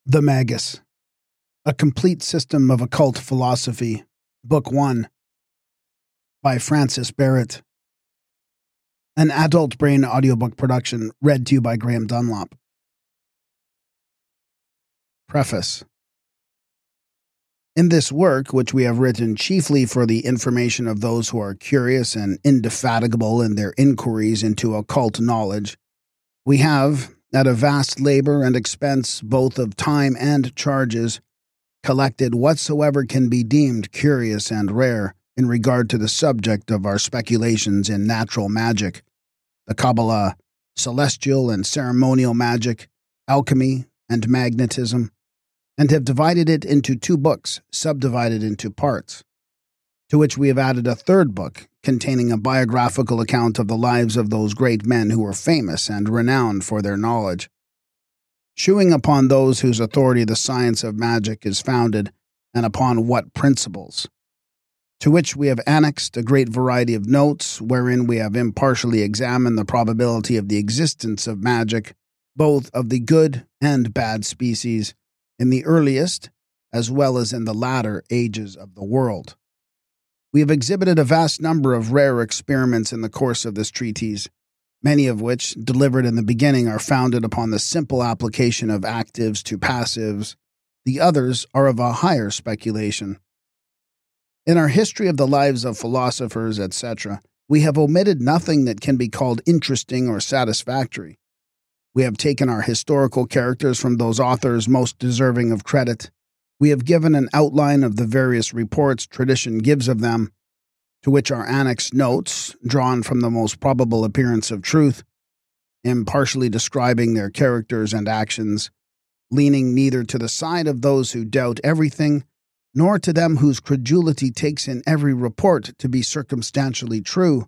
The Magus, A Complete System of Occult Philosophy, Book 1, by Francis Barrett. An Adult Brain audiobook production, read to you by Graham Dunlop. Preface. In this work, which we have written chiefly for the information of those who are curious and indefatigable in their inquiries into occult knowledge, we have, at a vast labor and expense both of time and charges, collected whatsoever can be deemed curious and rare in regard to the subject of our speculations in natural magic, the Kabbalah, celestial and ceremonial magic, alchemy, and magnetism, and have divided it into 2 books, subdivided into parts, to which we have added a 3rd book, containing a biographical account of the lives of those great men who were famous and renowned for their knowledge, shewing upon those whose authority the science of magic is founded, and upon what principles, to which we have annexed a great variety of notes, wherein we have impartially examined the probability of the existence of magic, both of the good and bad species, in the earliest as well as in the latter ages of the world. We have exhibited a vast number of rare experiments in the course of this treatise, many of which, delivered in the beginning, are founded upon the simple application of actives to passives. The others are of a higher speculation. In our history of the lives of philosophers, etc., we have omitted nothing that can be called interesting or satisfactory. We have taken our historical characters from those authors most deserving of credit. We have given an outline of the various reports tradition gives of them, to which are annexed notes, drawn from the most probable appearance of truth, impartially describing their characters and actions, leaning neither to the side of those who doubt everything, nor to them whose credulity takes in every report to be circumstantially true.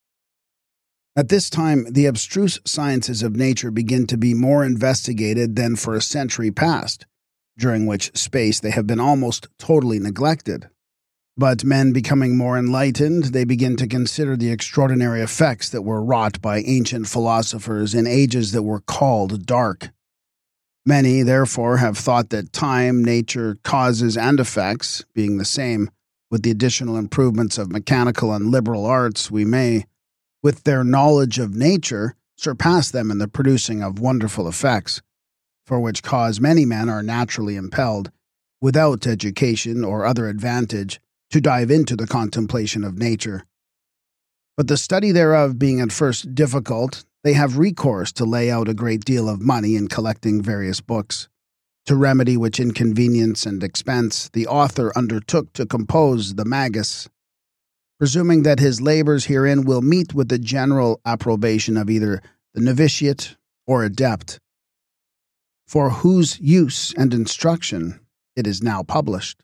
At this time, the abstruse sciences of nature begin to be more investigated than for a century past, during which space they have been almost totally neglected. But men becoming more enlightened, they begin to consider the extraordinary effects that were wrought by ancient philosophers in ages that were called dark. Many, therefore, have thought that time, nature, causes, and effects, being the same, with the additional improvements of mechanical and liberal arts, we may, with their knowledge of nature, surpass them in the producing of wonderful effects, for which cause many men are naturally impelled, without education or other advantage, to dive into the contemplation of nature. But the study thereof being at first difficult, they have recourse to lay out a great deal of money in collecting various books, to remedy which inconvenience and expense the author undertook to compose the Magus, presuming that his labors herein will meet with the general approbation of either the novitiate or adept, for whose use and instruction it is now published.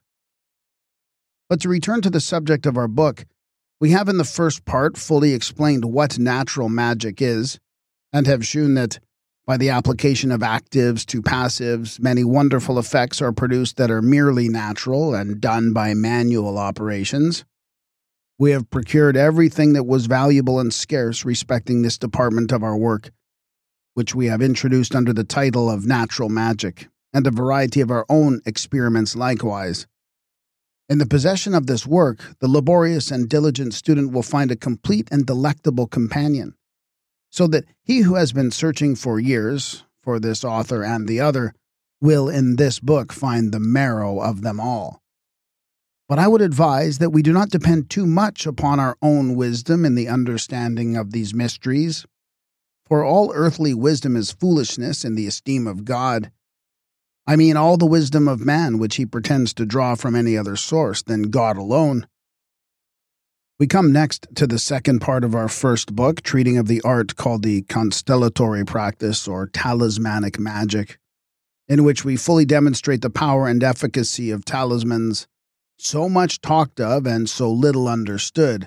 But to return to the subject of our book, we have in the first part fully explained what natural magic is, and have shewn that, by the application of actives to passives, many wonderful effects are produced that are merely natural and done by manual operations. We have procured everything that was valuable and scarce respecting this department of our work, which we have introduced under the title of Natural Magic, and a variety of our own experiments likewise. In the possession of this work, the laborious and diligent student will find a complete and delectable companion, so that he who has been searching for years for this author and the other will in this book find the marrow of them all. But I would advise that we do not depend too much upon our own wisdom in the understanding of these mysteries, for all earthly wisdom is foolishness in the esteem of God. I mean all the wisdom of man which he pretends to draw from any other source than God alone. We come next to the second part of our first book, treating of the art called the constellatory practice or talismanic magic, in which we fully demonstrate the power and efficacy of talismans, so much talked of and so little understood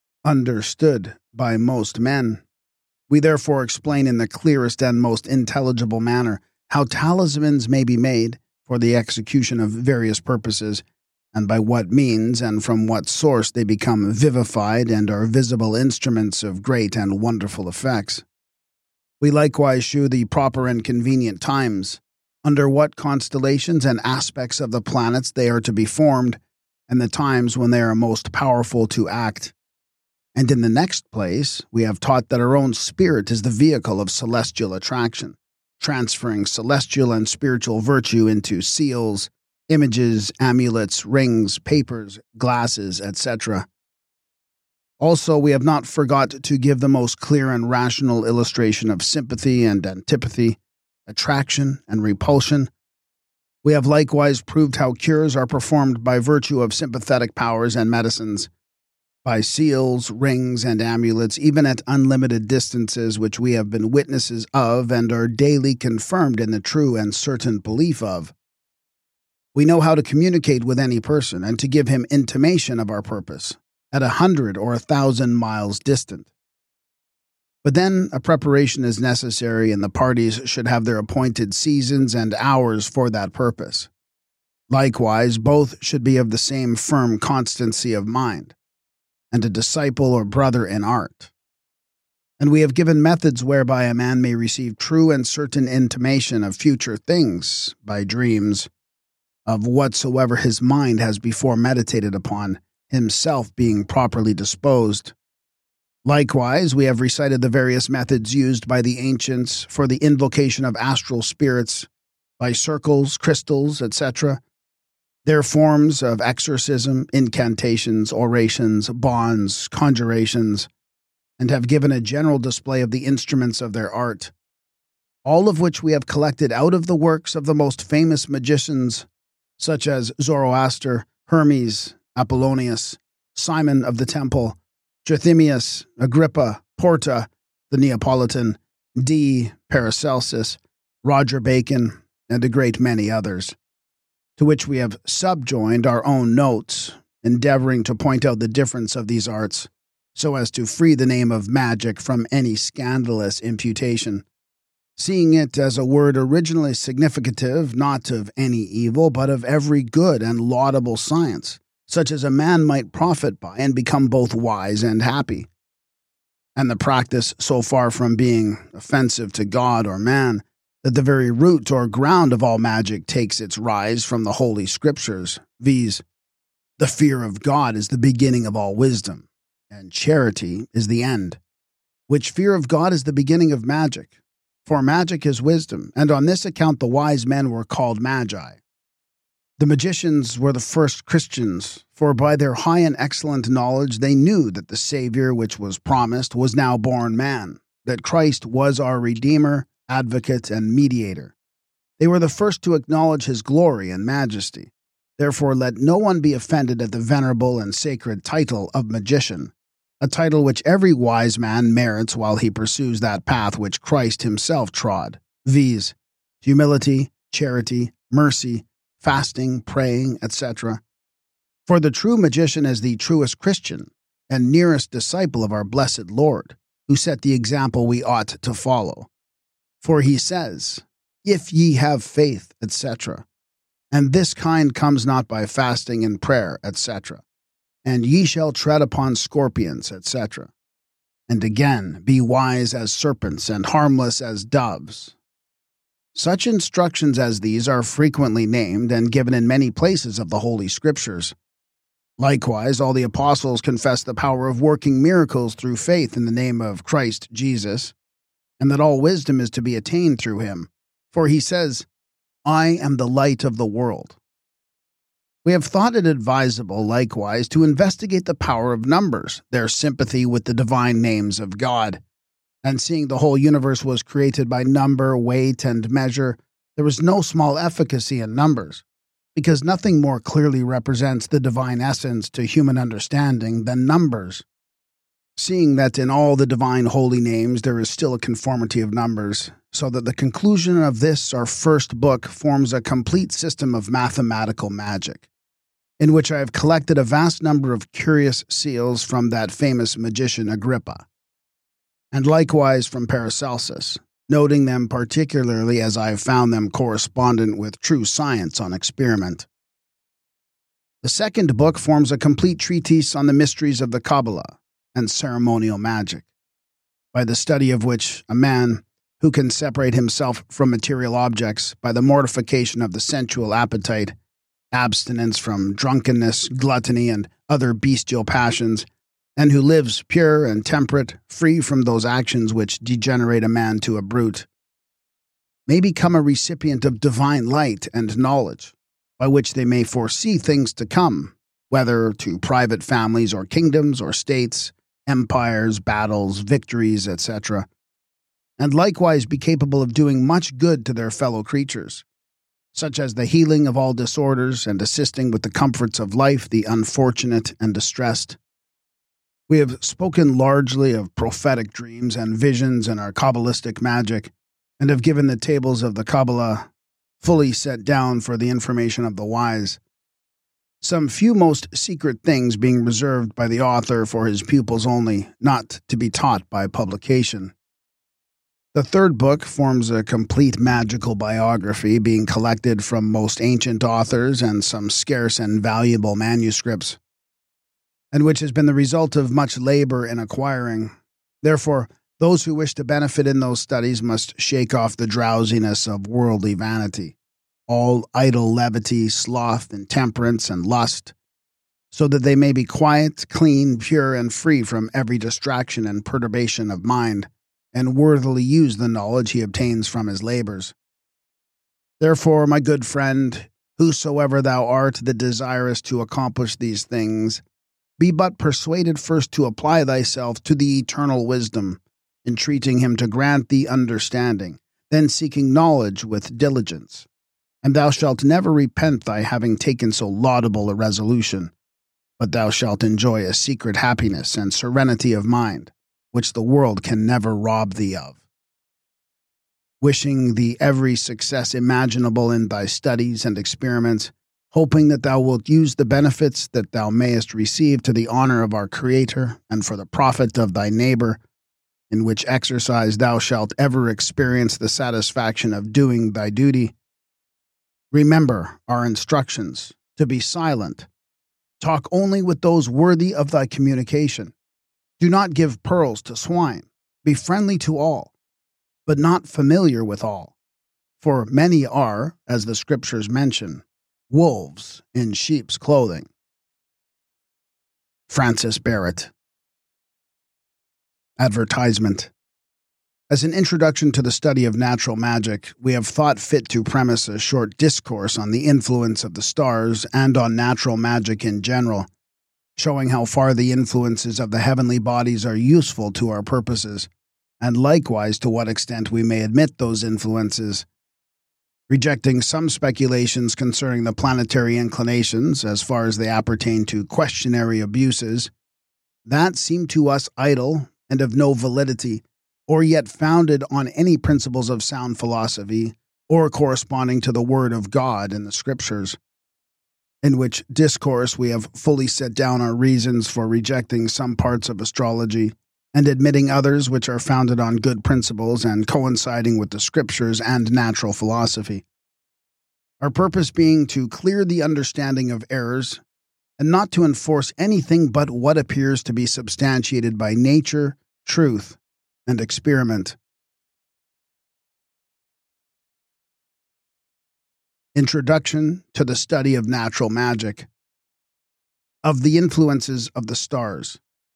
by most men. We therefore explain in the clearest and most intelligible manner how talismans may be made for the execution of various purposes, and by what means and from what source they become vivified and are visible instruments of great and wonderful effects. We likewise shew the proper and convenient times, under what constellations and aspects of the planets they are to be formed, and the times when they are most powerful to act. And in the next place, we have taught that our own spirit is the vehicle of celestial attraction, transferring celestial and spiritual virtue into seals, images, amulets, rings, papers, glasses, etc. Also, we have not forgot to give the most clear and rational illustration of sympathy and antipathy, attraction and repulsion. We have likewise proved how cures are performed by virtue of sympathetic powers and medicines, by seals, rings, and amulets, even at unlimited distances, which we have been witnesses of and are daily confirmed in the true and certain belief of. We know how to communicate with any person and to give him intimation of our purpose, at 100 or 1,000 miles distant. But then a preparation is necessary, and the parties should have their appointed seasons and hours for that purpose. Likewise, both should be of the same firm constancy of mind, and a disciple or brother in art. And we have given methods whereby a man may receive true and certain intimation of future things by dreams, of whatsoever his mind has before meditated upon, himself being properly disposed. Likewise, we have recited the various methods used by the ancients for the invocation of astral spirits, by circles, crystals, etc., their forms of exorcism, incantations, orations, bonds, conjurations, and have given a general display of the instruments of their art, all of which we have collected out of the works of the most famous magicians, such as Zoroaster, Hermes, Apollonius, Simon of the Temple, Trithemius, Agrippa, Porta, the Neapolitan, D. Paracelsus, Roger Bacon, and a great many others, to which we have subjoined our own notes, endeavoring to point out the difference of these arts, so as to free the name of magic from any scandalous imputation, seeing it as a word originally significative not of any evil, but of every good and laudable science, such as a man might profit by and become both wise and happy. And the practice so far from being offensive to God or man, that the very root or ground of all magic takes its rise from the Holy Scriptures, viz., the fear of God is the beginning of all wisdom, and charity is the end, which fear of God is the beginning of magic. For magic is wisdom, and on this account the wise men were called magi. The magicians were the first Christians, for by their high and excellent knowledge they knew that the Savior which was promised was now born man, that Christ was our Redeemer, Advocate, and Mediator. They were the first to acknowledge his glory and majesty. Therefore let no one be offended at the venerable and sacred title of magician, a title which every wise man merits while he pursues that path which Christ himself trod, viz., humility, charity, mercy, fasting, praying, etc. For the true magician is the truest Christian and nearest disciple of our blessed Lord, who set the example we ought to follow. For he says, "If ye have faith," etc., and this kind comes not by fasting and prayer, etc., and ye shall tread upon scorpions, etc. And again, be wise as serpents and harmless as doves. Such instructions as these are frequently named and given in many places of the Holy Scriptures. Likewise, all the apostles confess the power of working miracles through faith in the name of Christ Jesus, and that all wisdom is to be attained through him. For he says, "I am the light of the world." We have thought it advisable, likewise, to investigate the power of numbers, their sympathy with the divine names of God. And seeing the whole universe was created by number, weight, and measure, there was no small efficacy in numbers, because nothing more clearly represents the divine essence to human understanding than numbers. Seeing that in all the divine holy names there is still a conformity of numbers, so that the conclusion of this, our first book, forms a complete system of mathematical magic, in which I have collected a vast number of curious seals from that famous magician Agrippa, and likewise from Paracelsus, noting them particularly as I have found them correspondent with true science on experiment. The second book forms a complete treatise on the mysteries of the Kabbalah and ceremonial magic, by the study of which a man, who can separate himself from material objects by the mortification of the sensual appetite, abstinence from drunkenness, gluttony, and other bestial passions, and who lives pure and temperate, free from those actions which degenerate a man to a brute, may become a recipient of divine light and knowledge, by which they may foresee things to come, whether to private families or kingdoms or states, empires, battles, victories, etc., and likewise be capable of doing much good to their fellow creatures, such as the healing of all disorders and assisting with the comforts of life the unfortunate and distressed. We have spoken largely of prophetic dreams and visions in our Kabbalistic magic, and have given the tables of the Kabbalah fully set down for the information of the wise, some few most secret things being reserved by the author for his pupils only, not to be taught by publication. The third book forms a complete magical biography being collected from most ancient authors and some scarce and valuable manuscripts, and which has been the result of much labor in acquiring. Therefore, those who wish to benefit in those studies must shake off the drowsiness of worldly vanity, all idle levity, sloth, intemperance, and lust, so that they may be quiet, clean, pure, and free from every distraction and perturbation of mind, and worthily use the knowledge he obtains from his labors. Therefore, my good friend, whosoever thou art that desirest to accomplish these things, be but persuaded first to apply thyself to the eternal wisdom, entreating him to grant thee understanding, then seeking knowledge with diligence. And thou shalt never repent thy having taken so laudable a resolution, but thou shalt enjoy a secret happiness and serenity of mind, which the world can never rob thee of. Wishing thee every success imaginable in thy studies and experiments, hoping that thou wilt use the benefits that thou mayest receive to the honor of our Creator and for the profit of thy neighbor, in which exercise thou shalt ever experience the satisfaction of doing thy duty. Remember our instructions, to be silent. Talk only with those worthy of thy communication. Do not give pearls to swine. Be friendly to all, but not familiar with all. For many are, as the Scriptures mention, wolves in sheep's clothing. Francis Barrett. Advertisement. As an introduction to the study of natural magic, we have thought fit to premise a short discourse on the influence of the stars and on natural magic in general, showing how far the influences of the heavenly bodies are useful to our purposes, and likewise to what extent we may admit those influences, rejecting some speculations concerning the planetary inclinations as far as they appertain to questionary abuses, that seem to us idle and of no validity, or yet founded on any principles of sound philosophy, or corresponding to the Word of God in the Scriptures. In which discourse we have fully set down our reasons for rejecting some parts of astrology, and admitting others which are founded on good principles and coinciding with the Scriptures and natural philosophy. Our purpose being to clear the understanding of errors, and not to enforce anything but what appears to be substantiated by nature, truth, and experiment. Introduction to the study of natural magic. Of the influences of the stars.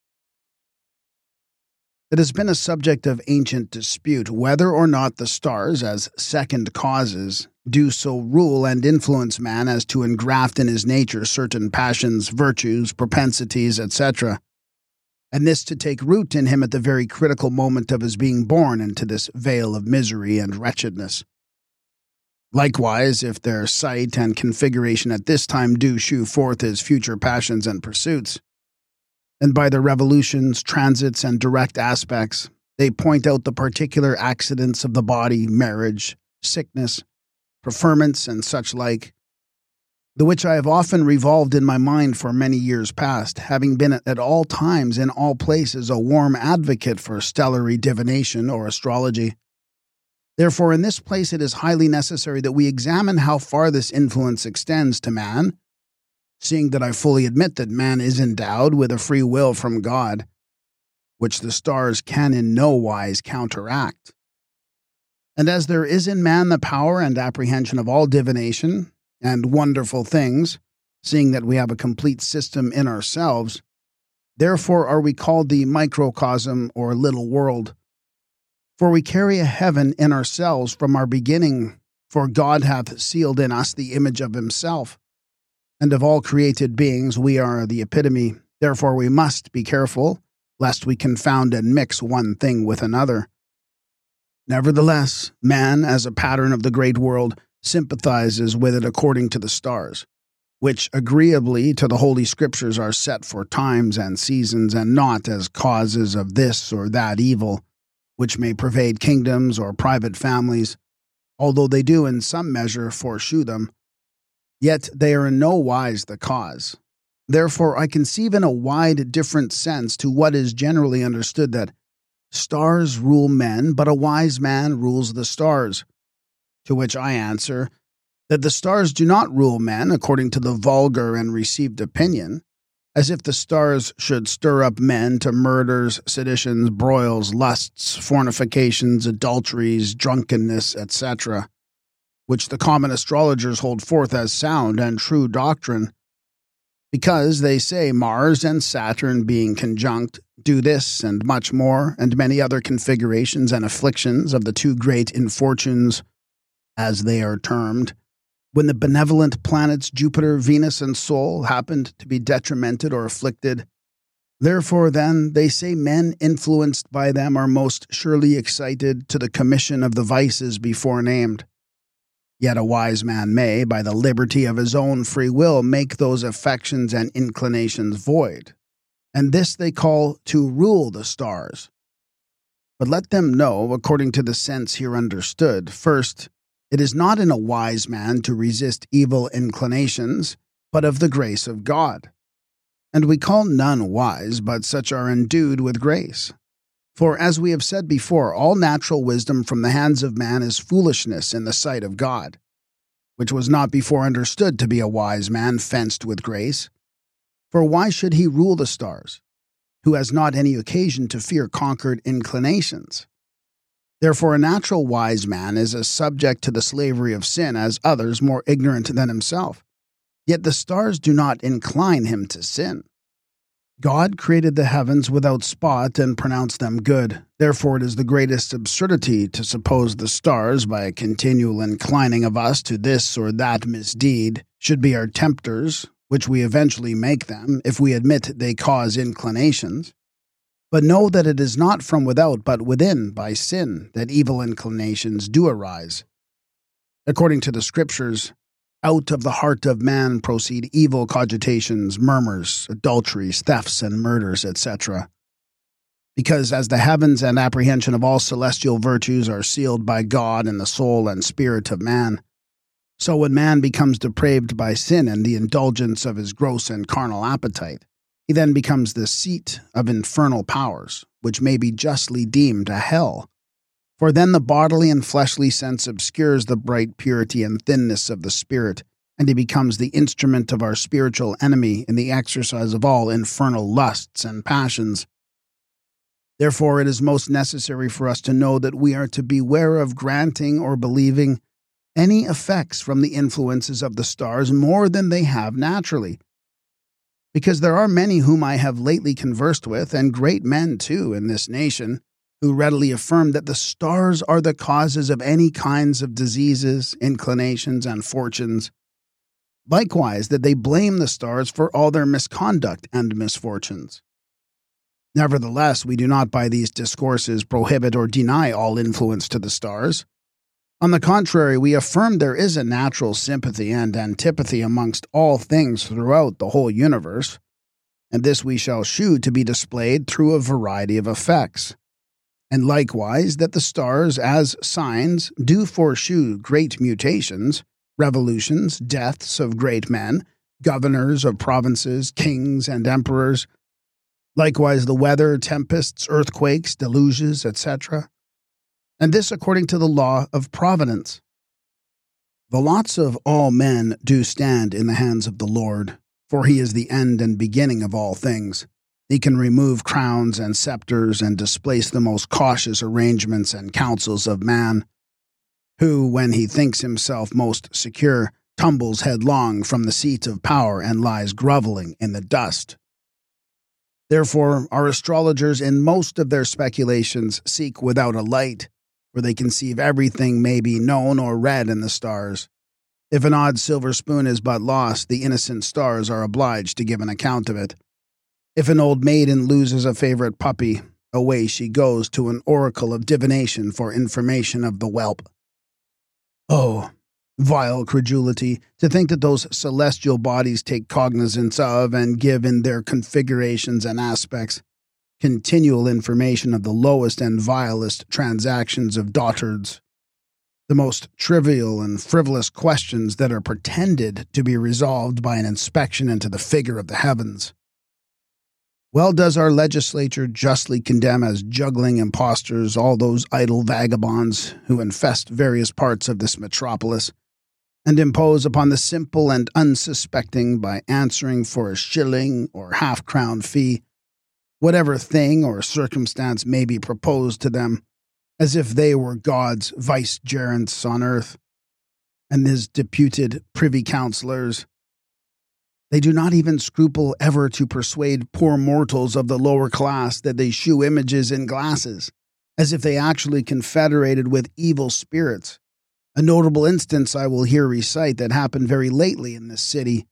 It has been a subject of ancient dispute whether or not the stars, as second causes, do so rule and influence man as to engraft in his nature certain passions, virtues, propensities, etc., and this to take root in him at the very critical moment of his being born into this vale of misery and wretchedness. Likewise, if their sight and configuration at this time do shew forth his future passions and pursuits, and by their revolutions, transits, and direct aspects, they point out the particular accidents of the body, marriage, sickness, preferments, and such like, the which I have often revolved in my mind for many years past, having been at all times in all places a warm advocate for stellary divination or astrology. Therefore, in this place it is highly necessary that we examine how far this influence extends to man, seeing that I fully admit that man is endowed with a free will from God, which the stars can in no wise counteract. And as there is in man the power and apprehension of all divination and wonderful things, seeing that we have a complete system in ourselves, therefore are we called the microcosm or little world. For we carry a heaven in ourselves from our beginning, for God hath sealed in us the image of himself. And of all created beings we are the epitome. Therefore we must be careful, lest we confound and mix one thing with another. Nevertheless, man, as a pattern of the great world, sympathizes with it according to the stars, which agreeably to the Holy Scriptures are set for times and seasons, and not as causes of this or that evil, which may pervade kingdoms or private families, although they do in some measure foreshew them. Yet they are in no wise the cause. Therefore I conceive in a wide different sense to what is generally understood that stars rule men, but a wise man rules the stars. To which I answer, that the stars do not rule men according to the vulgar and received opinion, as if the stars should stir up men to murders, seditions, broils, lusts, fornications, adulteries, drunkenness, etc., which the common astrologers hold forth as sound and true doctrine, because they say Mars and Saturn being conjunct do this and much more, and many other configurations and afflictions of the two great infortunes, as they are termed, when the benevolent planets Jupiter, Venus, and Sol happened to be detrimented or afflicted. Therefore, then, they say men influenced by them are most surely excited to the commission of the vices before named. Yet a wise man may, by the liberty of his own free will, make those affections and inclinations void. And this they call to rule the stars. But let them know, according to the sense here understood, first, it is not in a wise man to resist evil inclinations, but of the grace of God. And we call none wise, but such are endued with grace. For as we have said before, all natural wisdom from the hands of man is foolishness in the sight of God, which was not before understood to be a wise man fenced with grace. For why should he rule the stars, who has not any occasion to fear conquered inclinations? Therefore a natural wise man is as subject to the slavery of sin as others more ignorant than himself. Yet the stars do not incline him to sin. God created the heavens without spot and pronounced them good. Therefore it is the greatest absurdity to suppose the stars, by a continual inclining of us to this or that misdeed, should be our tempters, which we eventually make them, if we admit they cause inclinations. But know that it is not from without, but within, by sin, that evil inclinations do arise. According to the Scriptures, out of the heart of man proceed evil cogitations, murmurs, adulteries, thefts, and murders, etc. Because as the heavens and apprehension of all celestial virtues are sealed by God in the soul and spirit of man, so when man becomes depraved by sin and the indulgence of his gross and carnal appetite, he then becomes the seat of infernal powers, which may be justly deemed a hell. For then the bodily and fleshly sense obscures the bright purity and thinness of the spirit, and he becomes the instrument of our spiritual enemy in the exercise of all infernal lusts and passions. Therefore it is most necessary for us to know that we are to beware of granting or believing any effects from the influences of the stars more than they have naturally. Because there are many whom I have lately conversed with, and great men too in this nation, who readily affirm that the stars are the causes of any kinds of diseases, inclinations, and fortunes. Likewise, that they blame the stars for all their misconduct and misfortunes. Nevertheless, we do not by these discourses prohibit or deny all influence to the stars. On the contrary, we affirm there is a natural sympathy and antipathy amongst all things throughout the whole universe, and this we shall shew to be displayed through a variety of effects. And likewise that the stars, as signs, do foreshew great mutations, revolutions, deaths of great men, governors of provinces, kings, and emperors, likewise the weather, tempests, earthquakes, deluges, etc. And this according to the law of providence. The lots of all men do stand in the hands of the Lord, for he is the end and beginning of all things. He can remove crowns and scepters and displace the most cautious arrangements and counsels of man. who, when he thinks himself most secure, tumbles headlong from the seat of power and lies groveling in the dust. Therefore, our astrologers in most of their speculations seek without a light, for they conceive everything may be known or read in the stars. If an odd silver spoon is but lost, the innocent stars are obliged to give an account of it. If an old maiden loses a favorite puppy, away she goes to an oracle of divination for information of the whelp. Oh, vile credulity, to think that those celestial bodies take cognizance of and give in their configurations and aspects continual information of the lowest and vilest transactions of dotards, the most trivial and frivolous questions that are pretended to be resolved by an inspection into the figure of the heavens. Well does our legislature justly condemn as juggling impostors all those idle vagabonds who infest various parts of this metropolis, and impose upon the simple and unsuspecting by answering for a shilling or half-crown fee whatever thing or circumstance may be proposed to them, as if they were God's vicegerents on earth, and his deputed privy councillors. They do not even scruple ever to persuade poor mortals of the lower class that they shew images in glasses, as if they actually confederated with evil spirits. A notable instance I will here recite that happened very lately in this city.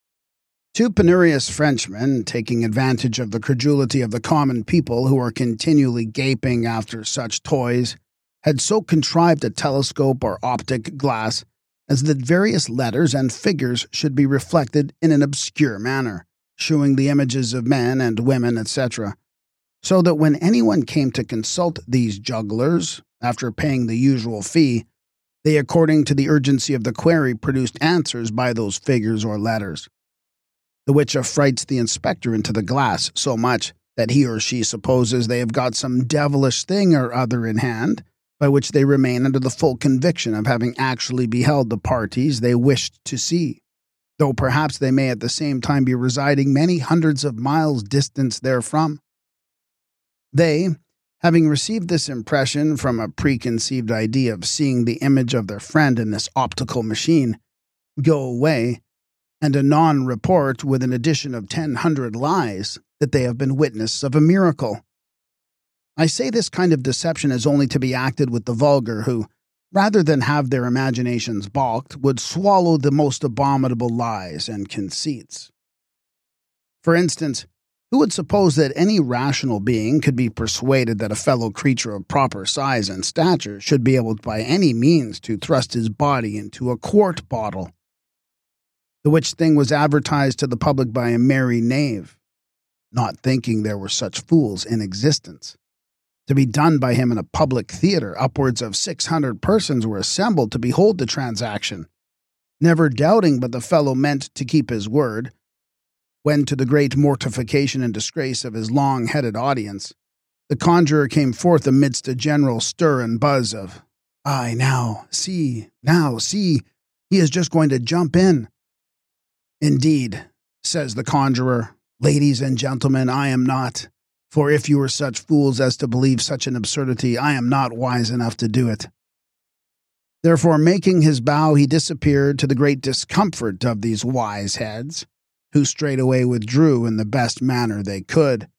Two penurious Frenchmen, taking advantage of the credulity of the common people who are continually gaping after such toys, had so contrived a telescope or optic glass as that various letters and figures should be reflected in an obscure manner, shewing the images of men and women, etc., so that when anyone came to consult these jugglers, after paying the usual fee, they, according to the urgency of the query, produced answers by those figures or letters, the which affrights the inspector into the glass so much that he or she supposes they have got some devilish thing or other in hand, by which they remain under the full conviction of having actually beheld the parties they wished to see, though perhaps they may at the same time be residing many hundreds of miles distant therefrom. They, having received this impression from a preconceived idea of seeing the image of their friend in this optical machine, go away, and anon report with an addition of 100 lies that they have been witness of a miracle. I say this kind of deception is only to be acted with the vulgar who, rather than have their imaginations balked, would swallow the most abominable lies and conceits. For instance, who would suppose that any rational being could be persuaded that a fellow creature of proper size and stature should be able by any means to thrust his body into a quart bottle, the which thing was advertised to the public by a merry knave, not thinking there were such fools in existence, to be done by him in a public theatre? Upwards of 600 persons were assembled to behold the transaction, never doubting but the fellow meant to keep his word, when, to the great mortification and disgrace of his long-headed audience, the conjurer came forth amidst a general stir and buzz of, "Aye, now, see, he is just going to jump in." "Indeed," says the conjurer, "ladies and gentlemen, I am not. For if you were such fools as to believe such an absurdity, I am not wise enough to do it." Therefore, making his bow, he disappeared to the great discomfort of these wise heads, who straightway withdrew in the best manner they could.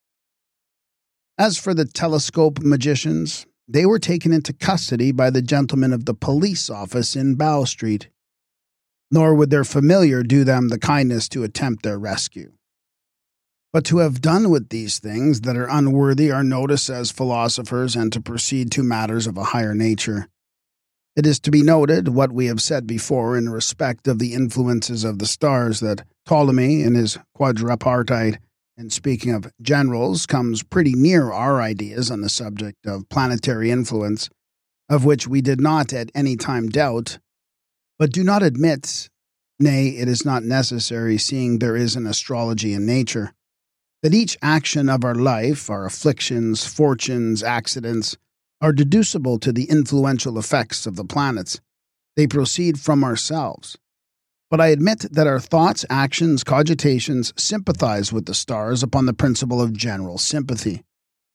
As for the telescope magicians, they were taken into custody by the gentlemen of the police office in Bow Street, nor would their familiar do them the kindness to attempt their rescue. But to have done with these things that are unworthy our notice as philosophers, and to proceed to matters of a higher nature, it is to be noted what we have said before in respect of the influences of the stars, that Ptolemy, in his Quadripartite, in speaking of generals, comes pretty near our ideas on the subject of planetary influence, of which we did not at any time doubt, but do not admit, nay, it is not necessary, seeing there is an astrology in nature, that each action of our life, our afflictions, fortunes, accidents, are deducible to the influential effects of the planets. They proceed from ourselves. But I admit that our thoughts, actions, cogitations sympathize with the stars upon the principle of general sympathy.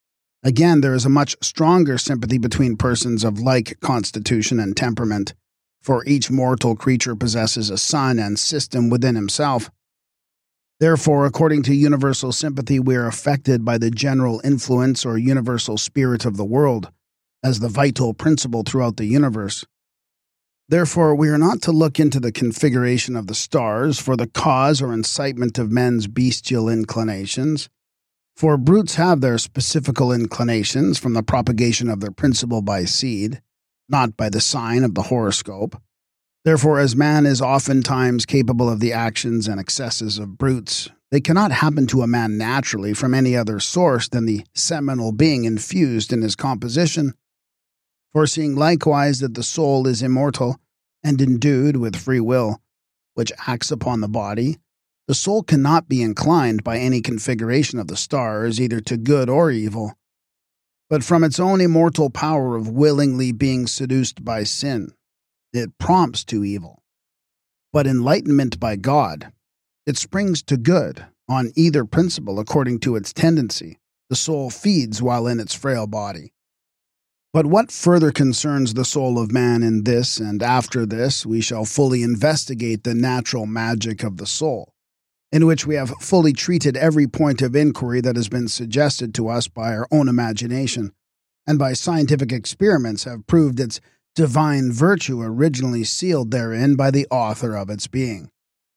Again, there is a much stronger sympathy between persons of like constitution and temperament, for each mortal creature possesses a sun and system within himself. Therefore, according to universal sympathy, we are affected by the general influence or universal spirit of the world, as the vital principle throughout the universe. Therefore, we are not to look into the configuration of the stars for the cause or incitement of men's bestial inclinations, for brutes have their specifical inclinations from the propagation of their principle by seed, not by the sign of the horoscope. Therefore, as man is oftentimes capable of the actions and excesses of brutes, they cannot happen to a man naturally from any other source than the seminal being infused in his composition. Foreseeing likewise that the soul is immortal and endued with free will, which acts upon the body, the soul cannot be inclined by any configuration of the stars either to good or evil, but from its own immortal power of willingly being seduced by sin, it prompts to evil. But enlightenment by God, it springs to good on either principle according to its tendency. The soul feeds while in its frail body. But what further concerns the soul of man in this and after this, we shall fully investigate the natural magic of the soul, in which we have fully treated every point of inquiry that has been suggested to us by our own imagination, and by scientific experiments have proved its divine virtue originally sealed therein by the author of its being.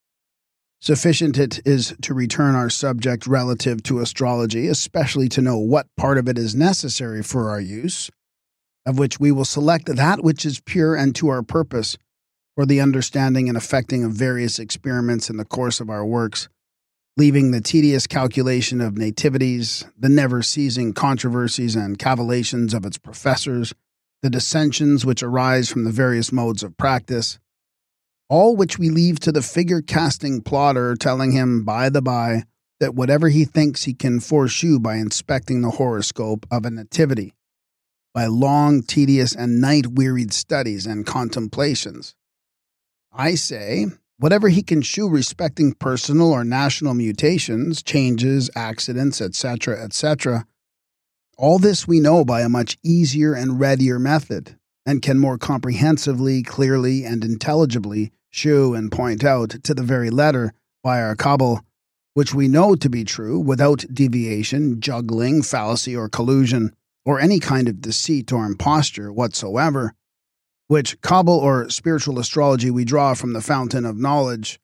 Sufficient it is to return our subject relative to astrology, especially to know what part of it is necessary for our use, of which we will select that which is pure and to our purpose, for the understanding and effecting of various experiments in the course of our works, leaving the tedious calculation of nativities, the never-ceasing controversies and cavilitions of its professors, the dissensions which arise from the various modes of practice, all which we leave to the figure-casting plotter, telling him, by the by, that whatever he thinks he can foreshew by inspecting the horoscope of a nativity, by long, tedious, and night-wearied studies and contemplations. I say, whatever he can shew respecting personal or national mutations, changes, accidents, etc., etc., all this we know by a much easier and readier method, and can more comprehensively, clearly, and intelligibly shew and point out to the very letter by our cabal, which we know to be true, without deviation, juggling, fallacy, or collusion, or any kind of deceit or imposture whatsoever, which cabal or spiritual astrology we draw from the fountain of knowledge,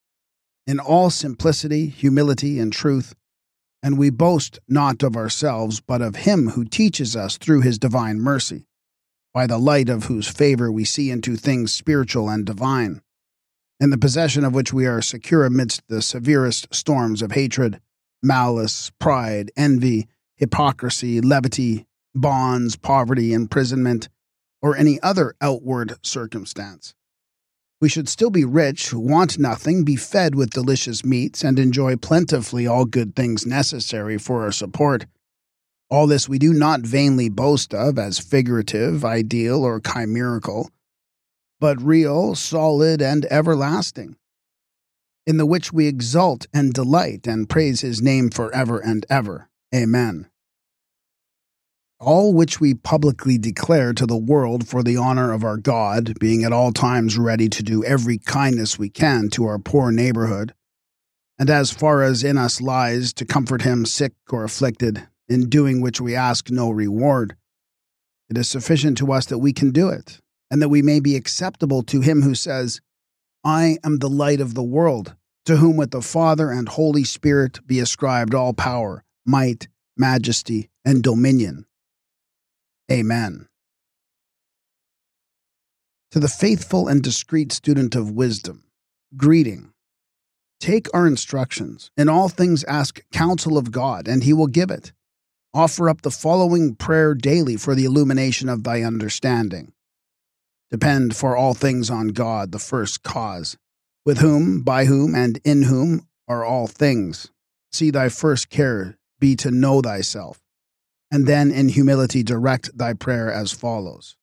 in all simplicity, humility, and truth, and we boast not of ourselves, but of him who teaches us through his divine mercy, by the light of whose favor we see into things spiritual and divine, in the possession of which we are secure amidst the severest storms of hatred, malice, pride, envy, hypocrisy, levity, bonds, poverty, imprisonment, or any other outward circumstance. We should still be rich, want nothing, be fed with delicious meats, and enjoy plentifully all good things necessary for our support. All this we do not vainly boast of as figurative, ideal, or chimerical, but real, solid, and everlasting, in the which we exult and delight and praise his name forever and ever. Amen. All which we publicly declare to the world for the honor of our God, being at all times ready to do every kindness we can to our poor neighborhood, and as far as in us lies, to comfort him sick or afflicted, in doing which we ask no reward. It is sufficient to us that we can do it, and that we may be acceptable to him who says, I am the light of the world, to whom with the Father and Holy Spirit be ascribed all power, might, majesty, and dominion. Amen. To the faithful and discreet student of wisdom, greeting. Take our instructions. In all things ask counsel of God, and he will give it. Offer up the following prayer daily for the illumination of thy understanding. Depend for all things on God, the first cause, with whom, by whom, and in whom are all things. See thy first care be to know thyself, and then in humility direct thy prayer as follows.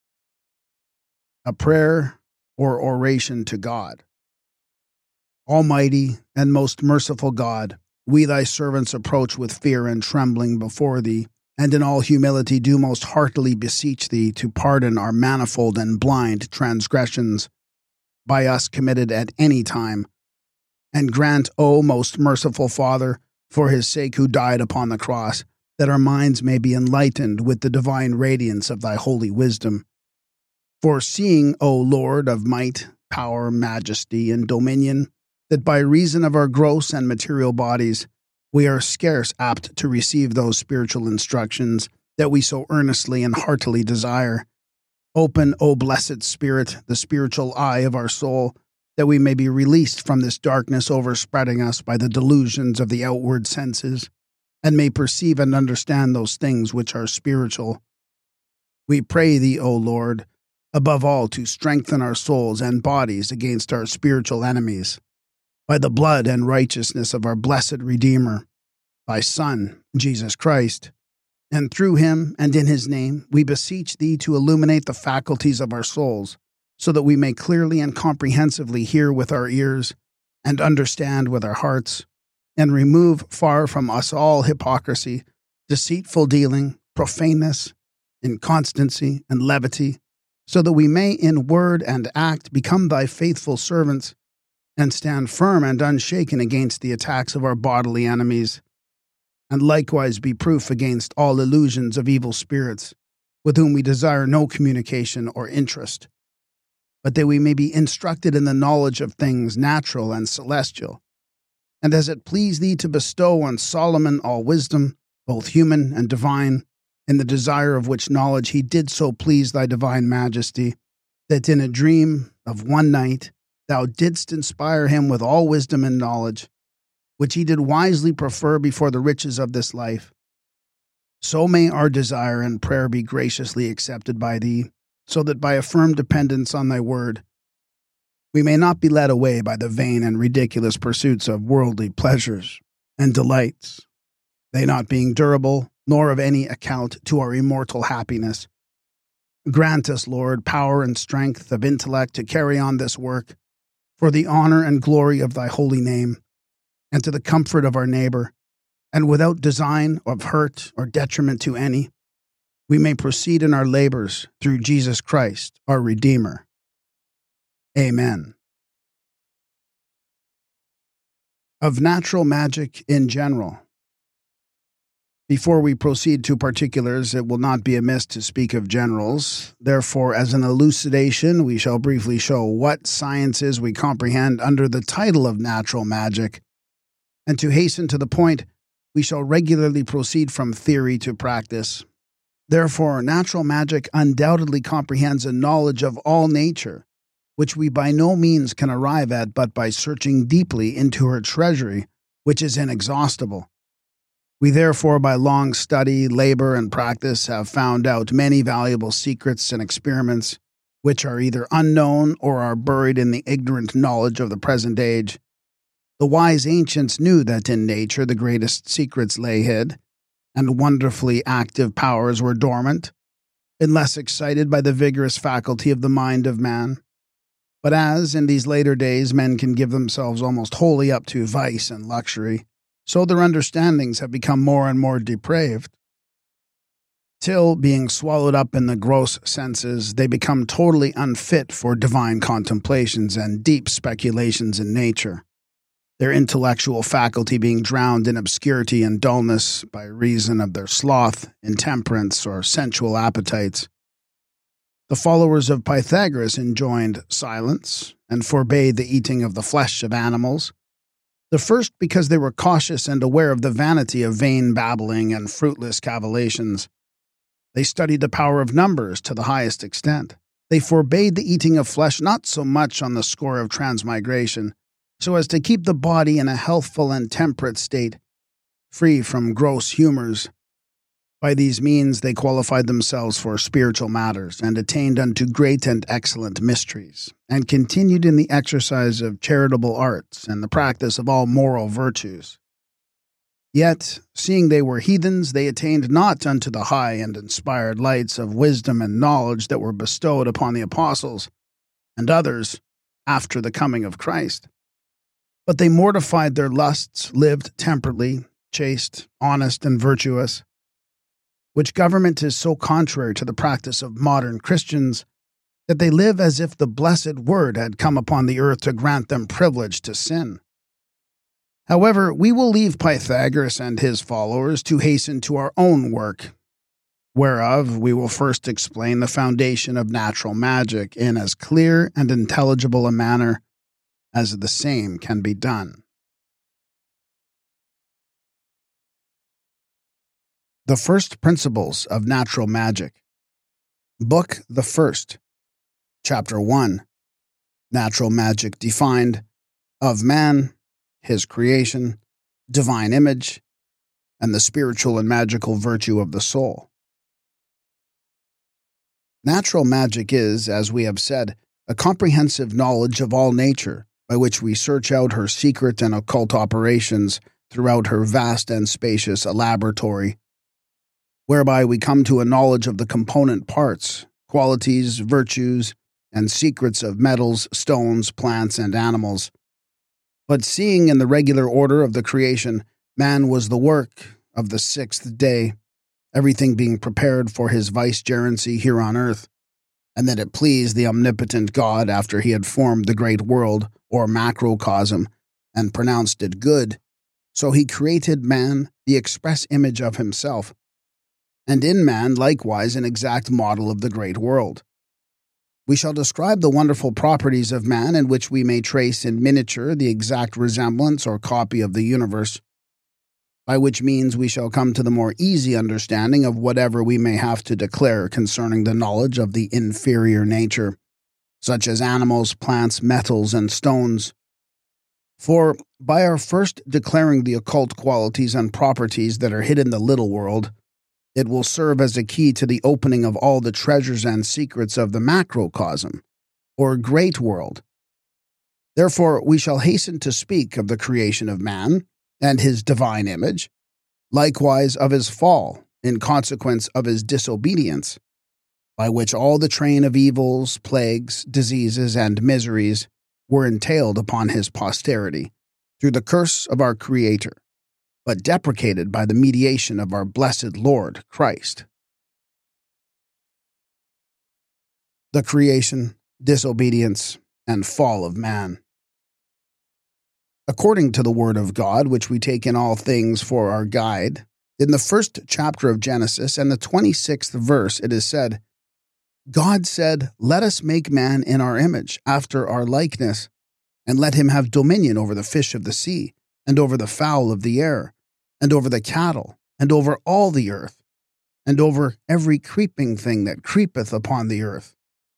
A prayer or oration to God. Almighty and most merciful God, we thy servants approach with fear and trembling before thee, and in all humility do most heartily beseech thee to pardon our manifold and blind transgressions by us committed at any time, and grant, O most merciful Father, for his sake who died upon the cross, that our minds may be enlightened with the divine radiance of thy holy wisdom. For seeing, O Lord of might, power, majesty, and dominion, that by reason of our gross and material bodies we are scarce apt to receive those spiritual instructions that we so earnestly and heartily desire, open, O blessed Spirit, the spiritual eye of our soul, that we may be released from this darkness overspreading us by the delusions of the outward senses, and may perceive and understand those things which are spiritual. We pray thee, O Lord, above all to strengthen our souls and bodies against our spiritual enemies, by the blood and righteousness of our blessed Redeemer, thy Son, Jesus Christ. And through him and in his name we beseech thee to illuminate the faculties of our souls, so that we may clearly and comprehensively hear with our ears and understand with our hearts, and remove far from us all hypocrisy, deceitful dealing, profaneness, inconstancy, and levity, so that we may in word and act become thy faithful servants, and stand firm and unshaken against the attacks of our bodily enemies, and likewise be proof against all illusions of evil spirits, with whom we desire no communication or interest, but that we may be instructed in the knowledge of things natural and celestial. And as it pleased thee to bestow on Solomon all wisdom, both human and divine, in the desire of which knowledge he did so please thy divine majesty, that in a dream of one night thou didst inspire him with all wisdom and knowledge, which he did wisely prefer before the riches of this life. So may our desire and prayer be graciously accepted by thee, so that by a firm dependence on thy word, we may not be led away by the vain and ridiculous pursuits of worldly pleasures and delights, they not being durable, nor of any account to our immortal happiness. Grant us, Lord, power and strength of intellect to carry on this work, for the honor and glory of thy holy name, and to the comfort of our neighbor, and without design of hurt or detriment to any, we may proceed in our labors through Jesus Christ, our Redeemer. Amen. Of natural magic in general. Before we proceed to particulars, it will not be amiss to speak of generals. Therefore, as an elucidation, we shall briefly show what sciences we comprehend under the title of natural magic. And to hasten to the point, we shall regularly proceed from theory to practice. Therefore, natural magic undoubtedly comprehends a knowledge of all nature, which we by no means can arrive at but by searching deeply into her treasury, which is inexhaustible. We therefore, by long study, labor, and practice, have found out many valuable secrets and experiments, which are either unknown or are buried in the ignorant knowledge of the present age. The wise ancients knew that in nature the greatest secrets lay hid, and wonderfully active powers were dormant, unless excited by the vigorous faculty of the mind of man. But as, in these later days, men can give themselves almost wholly up to vice and luxury, so their understandings have become more and more depraved, till, being swallowed up in the gross senses, they become totally unfit for divine contemplations and deep speculations in nature, their intellectual faculty being drowned in obscurity and dullness by reason of their sloth, intemperance, or sensual appetites. The followers of Pythagoras enjoined silence and forbade the eating of the flesh of animals, the first because they were cautious and aware of the vanity of vain babbling and fruitless cavilitions. They studied the power of numbers to the highest extent. They forbade the eating of flesh not so much on the score of transmigration, so as to keep the body in a healthful and temperate state, free from gross humors. By these means they qualified themselves for spiritual matters, and attained unto great and excellent mysteries, and continued in the exercise of charitable arts, and the practice of all moral virtues. Yet, seeing they were heathens, they attained not unto the high and inspired lights of wisdom and knowledge that were bestowed upon the apostles, and others, after the coming of Christ. But they mortified their lusts, lived temperately, chaste, honest, and virtuous. which government is so contrary to the practice of modern Christians that they live as if the blessed word had come upon the earth to grant them privilege to sin. However, we will leave Pythagoras and his followers to hasten to our own work, whereof we will first explain the foundation of natural magic in as clear and intelligible a manner as the same can be done. The First Principles of Natural Magic. Book the First. Chapter 1. Natural Magic Defined. Of Man, His Creation, Divine Image, and the Spiritual and Magical Virtue of the Soul. Natural magic is, as we have said, a comprehensive knowledge of all nature, by which we search out her secret and occult operations throughout her vast and spacious laboratory, whereby we come to a knowledge of the component parts, qualities, virtues, and secrets of metals, stones, plants, and animals. But seeing in the regular order of the creation, man was the work of the sixth day, everything being prepared for his vicegerency here on earth, and that it pleased the omnipotent God after he had formed the great world, or macrocosm, and pronounced it good, so he created man the express image of himself, and in man likewise an exact model of the great world. We shall describe the wonderful properties of man in which we may trace in miniature the exact resemblance or copy of the universe, by which means we shall come to the more easy understanding of whatever we may have to declare concerning the knowledge of the inferior nature, such as animals, plants, metals, and stones. For, by our first declaring the occult qualities and properties that are hid in the little world, it will serve as a key to the opening of all the treasures and secrets of the macrocosm, or great world. Therefore, we shall hasten to speak of the creation of man, and his divine image, likewise of his fall, in consequence of his disobedience, by which all the train of evils, plagues, diseases, and miseries were entailed upon his posterity, through the curse of our Creator, but deprecated by the mediation of our blessed Lord Christ. The creation, disobedience, and fall of man. According to the Word of God, which we take in all things for our guide, in the first chapter of Genesis and the 26th verse it is said, God said, "Let us make man in our image, after our likeness, and let him have dominion over the fish of the sea, and over the fowl of the air, and over the cattle, and over all the earth, and over every creeping thing that creepeth upon the earth."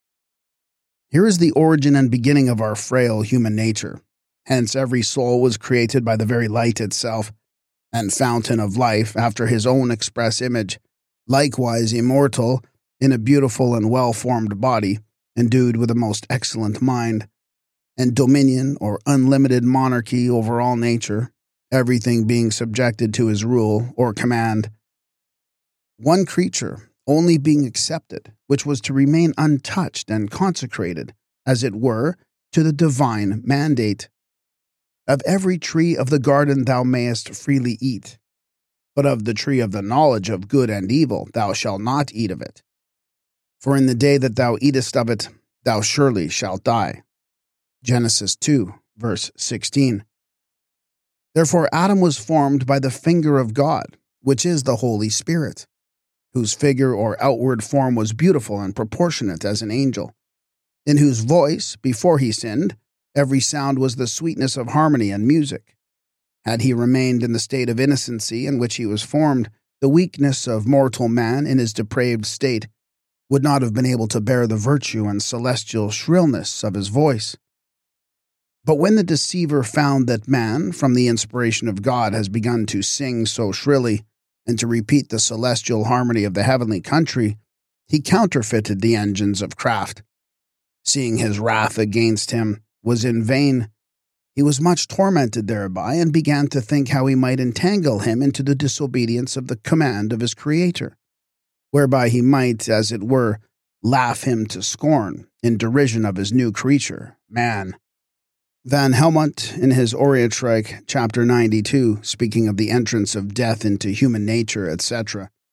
Here is the origin and beginning of our frail human nature. Hence every soul was created by the very light itself, and fountain of life after his own express image, likewise immortal, in a beautiful and well-formed body, endued with a most excellent mind, and dominion or unlimited monarchy over all nature, everything being subjected to his rule or command. One creature only being excepted, which was to remain untouched and consecrated, as it were, to the divine mandate. Of every tree of the garden thou mayest freely eat, but of the tree of the knowledge of good and evil thou shalt not eat of it. For in the day that thou eatest of it, thou surely shalt die. Genesis 2, verse 16. Therefore Adam was formed by the finger of God, which is the Holy Spirit, whose figure or outward form was beautiful and proportionate as an angel, in whose voice, before he sinned, every sound was the sweetness of harmony and music. Had he remained in the state of innocency in which he was formed, the weakness of mortal man in his depraved state would not have been able to bear the virtue and celestial shrillness of his voice. But when the deceiver found that man, from the inspiration of God, has begun to sing so shrilly and to repeat the celestial harmony of the heavenly country, he counterfeited the engines of craft. Seeing his wrath against him was in vain, he was much tormented thereby, and began to think how he might entangle him into the disobedience of the command of his Creator, whereby he might, as it were, laugh him to scorn in derision of his new creature, man. Van Helmont, in his Oreotrike, chapter 92, speaking of the entrance of death into human nature, etc.,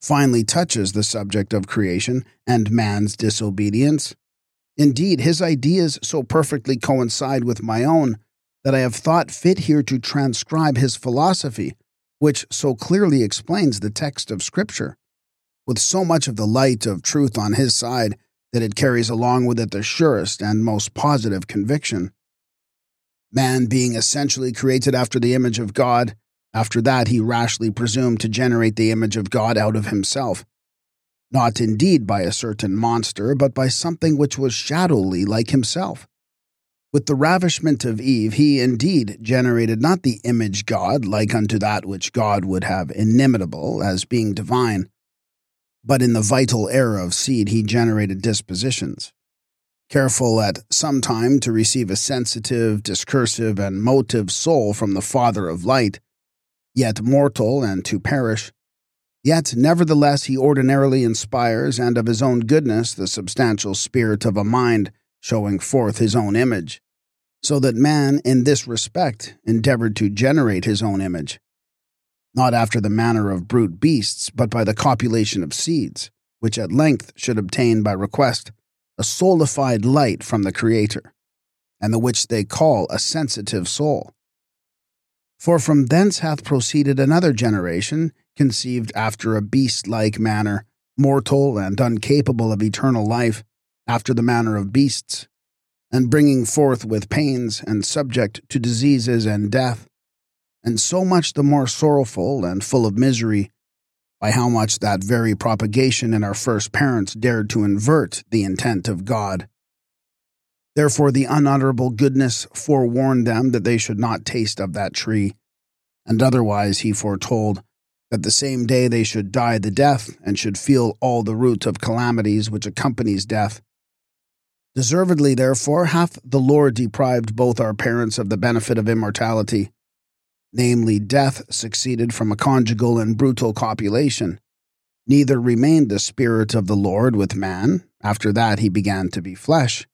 finally touches the subject of creation and man's disobedience. Indeed, his ideas so perfectly coincide with my own that I have thought fit here to transcribe his philosophy, which so clearly explains the text of Scripture, with so much of the light of truth on his side that it carries along with it the surest and most positive conviction. Man being essentially created after the image of God, after that he rashly presumed to generate the image of God out of himself, not indeed by a certain monster, but by something which was shadowly like himself. With the ravishment of Eve, he indeed generated not the image God, like unto that which God would have inimitable as being divine, but in the vital air of seed he generated dispositions, careful at some time to receive a sensitive, discursive, and motive soul from the Father of light, yet mortal and to perish. Yet nevertheless he ordinarily inspires, and of his own goodness, the substantial spirit of a mind showing forth his own image, so that man in this respect endeavored to generate his own image, not after the manner of brute beasts, but by the copulation of seeds, which at length should obtain by request a soulified light from the Creator, and the which they call a sensitive soul. For from thence hath proceeded another generation, conceived after a beast-like manner, mortal and uncapable of eternal life, after the manner of beasts, and bringing forth with pains and subject to diseases and death, and so much the more sorrowful and full of misery, by how much that very propagation in our first parents dared to invert the intent of God. Therefore the unutterable goodness forewarned them that they should not taste of that tree, and otherwise he foretold that the same day they should die the death, and should feel all the root of calamities which accompanies death. Deservedly, therefore, hath the Lord deprived both our parents of the benefit of immortality, namely death succeeded from a conjugal and brutal copulation. Neither remained the Spirit of the Lord with man, after that he began to be flesh.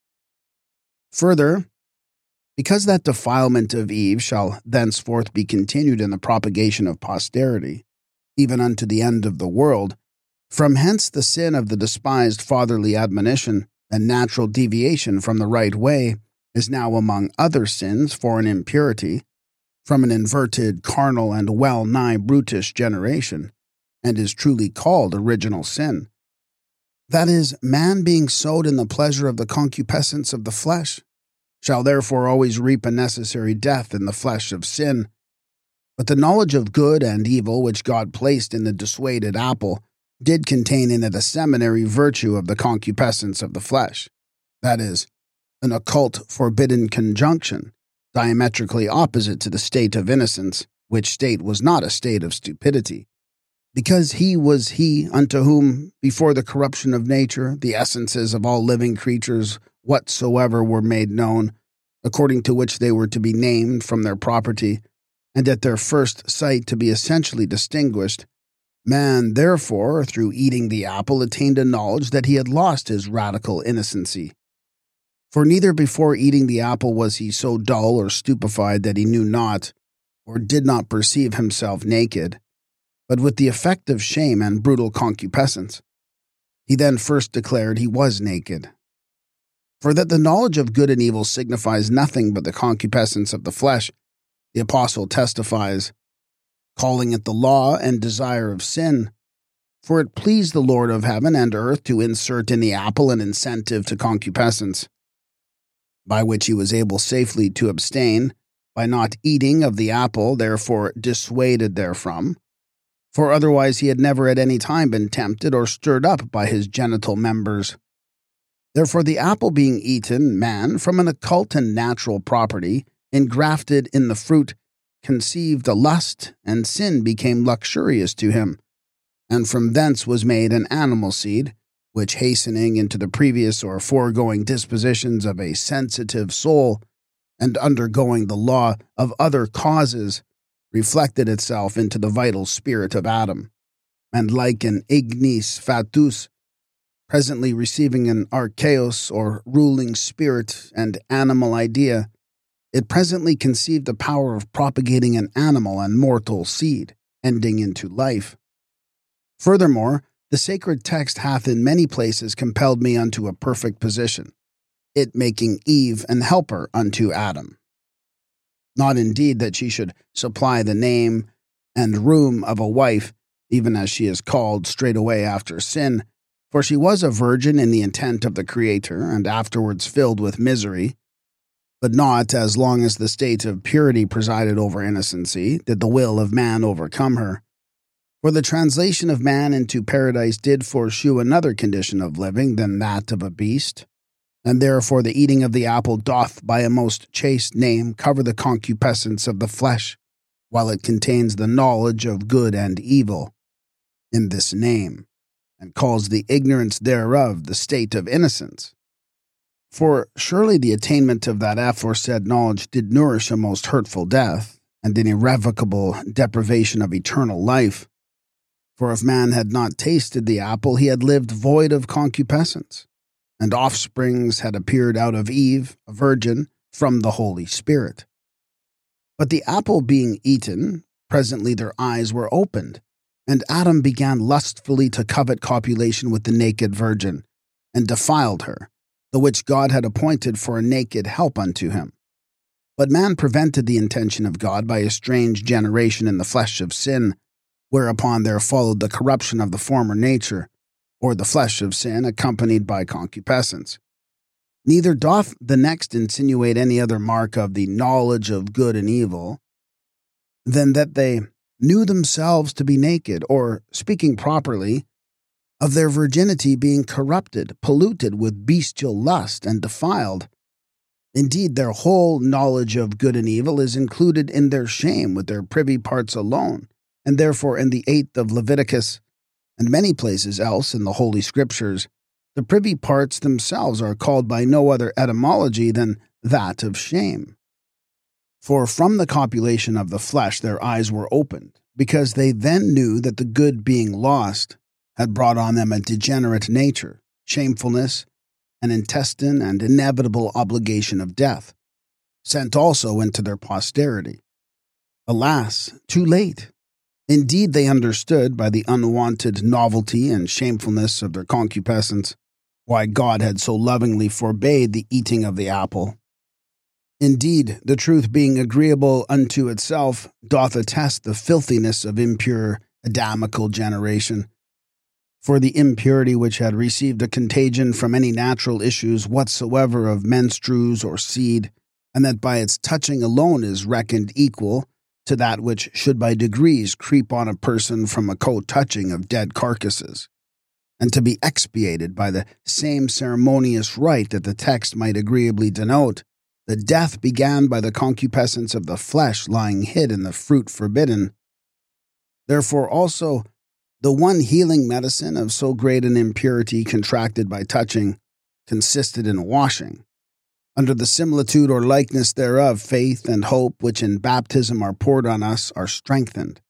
Further, because that defilement of Eve shall thenceforth be continued in the propagation of posterity, even unto the end of the world, from hence the sin of the despised fatherly admonition and natural deviation from the right way is now among other sins for an impurity, from an inverted, carnal, and well-nigh brutish generation, and is truly called original sin. That is, man being sowed in the pleasure of the concupiscence of the flesh, shall therefore always reap a necessary death in the flesh of sin. But the knowledge of good and evil which God placed in the dissuaded apple did contain in it a seminary virtue of the concupiscence of the flesh, that is, an occult forbidden conjunction, diametrically opposite to the state of innocence, which state was not a state of stupidity, because he was he unto whom, before the corruption of nature, the essences of all living creatures whatsoever were made known, according to which they were to be named from their property, and at their first sight to be essentially distinguished. Man, therefore, through eating the apple, attained a knowledge that he had lost his radical innocency. For neither before eating the apple was he so dull or stupefied that he knew not, or did not perceive himself naked, but with the effect of shame and brutal concupiscence. He then first declared he was naked. For that the knowledge of good and evil signifies nothing but the concupiscence of the flesh, the apostle testifies, calling it the law and desire of sin. For it pleased the Lord of heaven and earth to insert in the apple an incentive to concupiscence, by which he was able safely to abstain, by not eating of the apple, therefore dissuaded therefrom. For otherwise he had never at any time been tempted or stirred up by his genital members. Therefore the apple being eaten, man, from an occult and natural property, engrafted in the fruit, conceived a lust, and sin became luxurious to him, and from thence was made an animal seed, which hastening into the previous or foregoing dispositions of a sensitive soul, and undergoing the law of other causes, reflected itself into the vital spirit of Adam, and like an ignis fatuus, presently receiving an archeos or ruling spirit and animal idea, it presently conceived the power of propagating an animal and mortal seed, ending into life. Furthermore, the sacred text hath in many places compelled me unto a perfect position, it making Eve an helper unto Adam. Not indeed that she should supply the name and room of a wife, even as she is called straightway after sin, for she was a virgin in the intent of the Creator, and afterwards filled with misery, but not as long as the state of purity presided over innocency, did the will of man overcome her. For the translation of man into paradise did foreshew another condition of living than that of a beast, and therefore the eating of the apple doth by a most chaste name cover the concupiscence of the flesh, while it contains the knowledge of good and evil in this name, and calls the ignorance thereof the state of innocence. For surely the attainment of that aforesaid knowledge did nourish a most hurtful death, and an irrevocable deprivation of eternal life. For if man had not tasted the apple, he had lived void of concupiscence, and offsprings had appeared out of Eve, a virgin, from the Holy Spirit. But the apple being eaten, presently their eyes were opened, and Adam began lustfully to covet copulation with the naked virgin, and defiled her, the which God had appointed for a naked help unto him. But man prevented the intention of God by a strange generation in the flesh of sin, whereupon there followed the corruption of the former nature, or the flesh of sin, accompanied by concupiscence. Neither doth the next insinuate any other mark of the knowledge of good and evil than that they knew themselves to be naked, or, speaking properly, of their virginity being corrupted, polluted with bestial lust, and defiled. Indeed, their whole knowledge of good and evil is included in their shame with their privy parts alone, and therefore in the 8th of Leviticus, and many places else in the Holy Scriptures, the privy parts themselves are called by no other etymology than that of shame. For from the copulation of the flesh their eyes were opened, because they then knew that the good being lost had brought on them a degenerate nature, shamefulness, an intestine and inevitable obligation of death, sent also into their posterity. Alas, too late! Indeed, they understood, by the unwonted novelty and shamefulness of their concupiscence, why God had so lovingly forbade the eating of the apple. Indeed, the truth being agreeable unto itself doth attest the filthiness of impure Adamical generation. For the impurity which had received a contagion from any natural issues whatsoever of menstrues or seed, and that by its touching alone is reckoned equal to that which should by degrees creep on a person from a co-touching of dead carcasses, and to be expiated by the same ceremonious rite that the text might agreeably denote, the death began by the concupiscence of the flesh lying hid in the fruit forbidden. Therefore also the one healing medicine of so great an impurity contracted by touching consisted in washing. Under the similitude or likeness thereof, faith and hope, which in baptism are poured on us, are strengthened.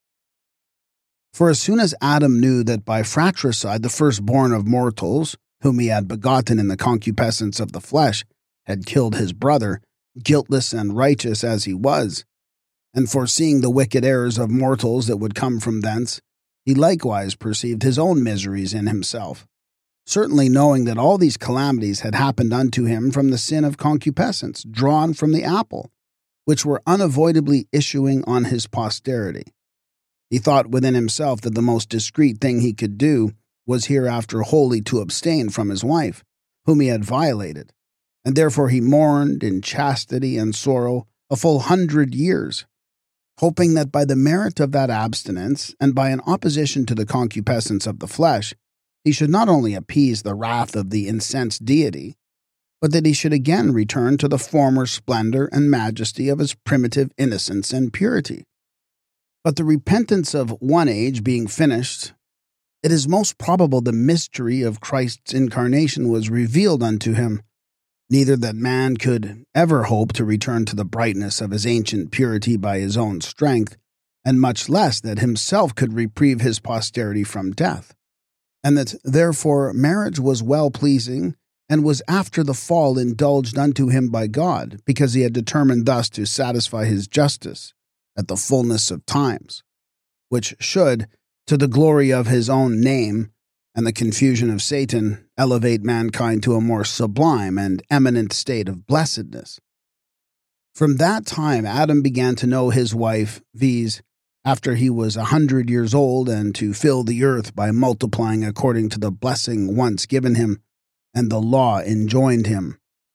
For as soon as Adam knew that by fratricide the firstborn of mortals, whom he had begotten in the concupiscence of the flesh, had killed his brother, guiltless and righteous as he was, and foreseeing the wicked errors of mortals that would come from thence, he likewise perceived his own miseries in himself, certainly knowing that all these calamities had happened unto him from the sin of concupiscence, drawn from the apple, which were unavoidably issuing on his posterity. He thought within himself that the most discreet thing he could do was hereafter wholly to abstain from his wife, whom he had violated, and therefore he mourned in chastity and sorrow a full 100 years, hoping that by the merit of that abstinence, and by an opposition to the concupiscence of the flesh, he should not only appease the wrath of the incensed deity, but that he should again return to the former splendor and majesty of his primitive innocence and purity. But the repentance of one age being finished, it is most probable the mystery of Christ's incarnation was revealed unto him, neither that man could ever hope to return to the brightness of his ancient purity by his own strength, and much less that himself could reprieve his posterity from death, and that therefore marriage was well-pleasing, and was after the fall indulged unto him by God, because he had determined thus to satisfy his justice at the fullness of times, which should, to the glory of his own name and the confusion of Satan, elevate mankind to a more sublime and eminent state of blessedness. From that time, Adam began to know his wife, viz., after he was 100 years old, and to fill the earth by multiplying according to the blessing once given him, and the law enjoined him,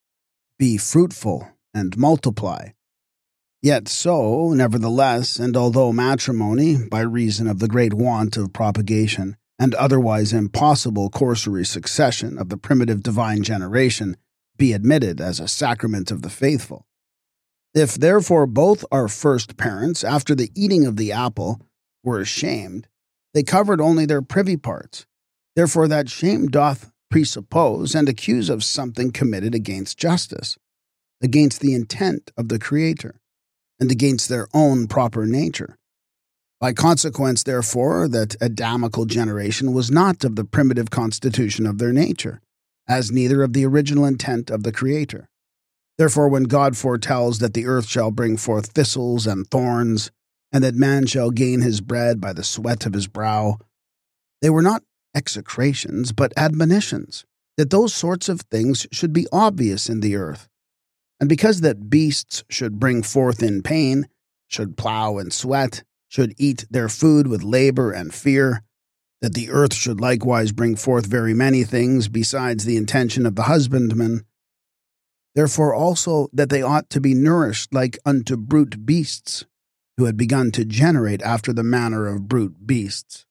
be fruitful and multiply. Yet so, nevertheless, and although matrimony, by reason of the great want of propagation, and otherwise impossible cursory succession of the primitive divine generation, be admitted as a sacrament of the faithful. If therefore both our first parents, after the eating of the apple, were ashamed, they covered only their privy parts. Therefore that shame doth presuppose and accuse of something committed against justice, against the intent of the Creator, and against their own proper nature. By consequence, therefore, that Adamical generation was not of the primitive constitution of their nature, as neither of the original intent of the Creator. Therefore, when God foretells that the earth shall bring forth thistles and thorns, and that man shall gain his bread by the sweat of his brow, they were not execrations, but admonitions, that those sorts of things should be obvious in the earth. And because that beasts should bring forth in pain, should plow and sweat, should eat their food with labor and fear, that the earth should likewise bring forth very many things besides the intention of the husbandman, therefore also that they ought to be nourished like unto brute beasts, who had begun to generate after the manner of brute beasts.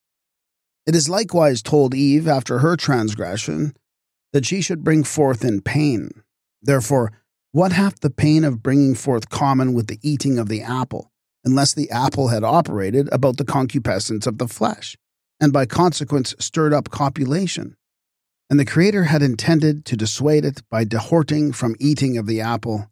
It is likewise told Eve after her transgression that she should bring forth in pain. Therefore, what hath the pain of bringing forth common with the eating of the apple, unless the apple had operated about the concupiscence of the flesh, and by consequence stirred up copulation? And the Creator had intended to dissuade it by dehorting from eating of the apple.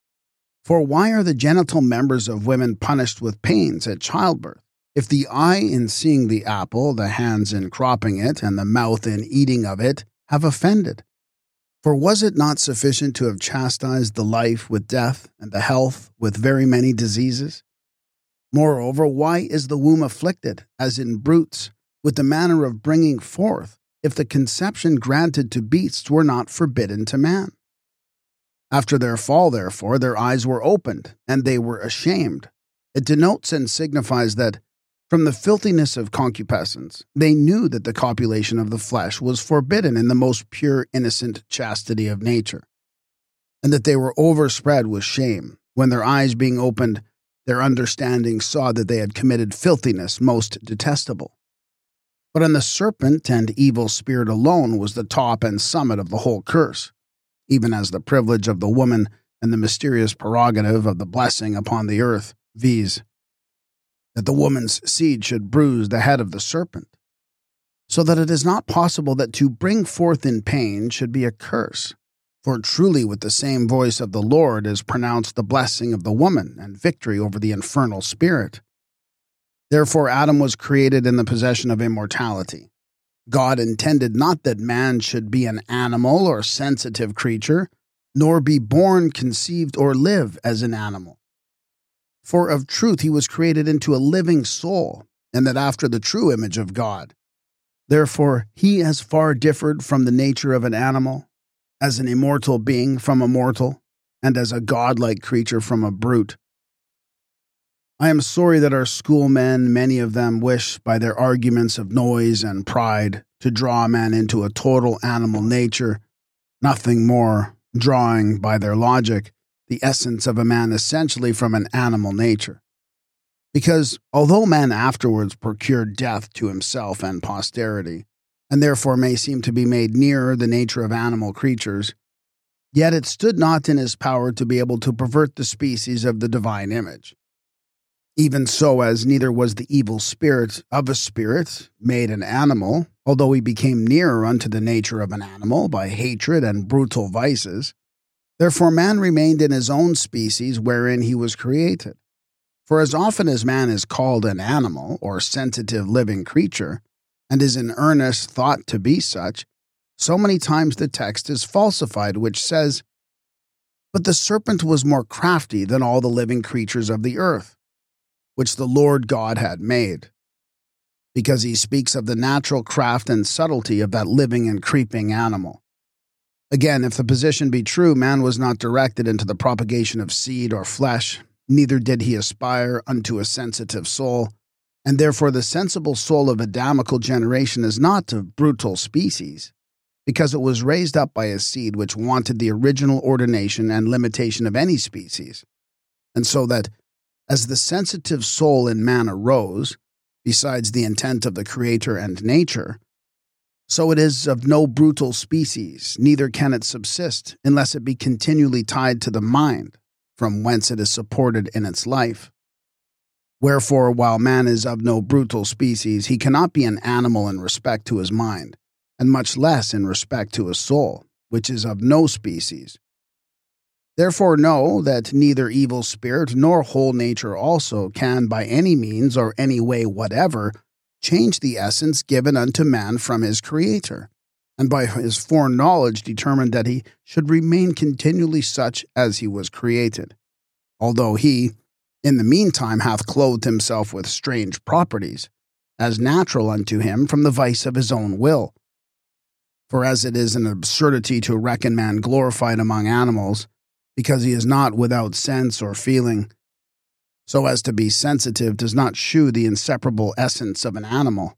For why are the genital members of women punished with pains at childbirth, if the eye in seeing the apple, the hands in cropping it, and the mouth in eating of it, have offended? For was it not sufficient to have chastised the life with death, and the health with very many diseases? Moreover, why is the womb afflicted, as in brutes, with the manner of bringing forth, if the conception granted to beasts were not forbidden to man? After their fall, therefore, their eyes were opened, and they were ashamed. It denotes and signifies that, from the filthiness of concupiscence, they knew that the copulation of the flesh was forbidden in the most pure, innocent chastity of nature, and that they were overspread with shame. When their eyes being opened, their understanding saw that they had committed filthiness most detestable. But on the serpent and evil spirit alone was the top and summit of the whole curse, even as the privilege of the woman and the mysterious prerogative of the blessing upon the earth, viz., that the woman's seed should bruise the head of the serpent, so that it is not possible that to bring forth in pain should be a curse. For truly with the same voice of the Lord is pronounced the blessing of the woman and victory over the infernal spirit. Therefore Adam was created in the possession of immortality. God intended not that man should be an animal or sensitive creature, nor be born, conceived, or live as an animal. For of truth he was created into a living soul, and that after the true image of God. Therefore he as far differed from the nature of an animal, as an immortal being from a mortal, and as a godlike creature from a brute. I am sorry that our schoolmen, many of them, wish by their arguments of noise and pride to draw man into a total animal nature, nothing more, drawing, by their logic, the essence of a man essentially from an animal nature. Because, although man afterwards procured death to himself and posterity, and therefore may seem to be made nearer the nature of animal creatures, yet it stood not in his power to be able to pervert the species of the divine image. Even so, as neither was the evil spirit of a spirit made an animal, although he became nearer unto the nature of an animal by hatred and brutal vices, therefore man remained in his own species wherein he was created. For as often as man is called an animal or sensitive living creature, and is in earnest thought to be such, so many times the text is falsified, which says, "But the serpent was more crafty than all the living creatures of the earth, which the Lord God had made." because he speaks of the natural craft and subtlety of that living and creeping animal. Again, if the position be true, man was not directed into the propagation of seed or flesh, neither did he aspire unto a sensitive soul, and therefore the sensible soul of Adamical generation is not of brutal species, because it was raised up by a seed which wanted the original ordination and limitation of any species. And so that, as the sensitive soul in man arose, besides the intent of the Creator and nature, so it is of no brutal species, neither can it subsist, unless it be continually tied to the mind, from whence it is supported in its life. Wherefore, while man is of no brutal species, he cannot be an animal in respect to his mind, and much less in respect to his soul, which is of no species. Therefore know that neither evil spirit nor whole nature also can by any means or any way whatever change the essence given unto man from his Creator, and by his foreknowledge determined that he should remain continually such as he was created, although he, in the meantime, hath clothed himself with strange properties, as natural unto him from the vice of his own will. For as it is an absurdity to reckon man glorified among animals, because he is not without sense or feeling, so as to be sensitive does not shew the inseparable essence of an animal.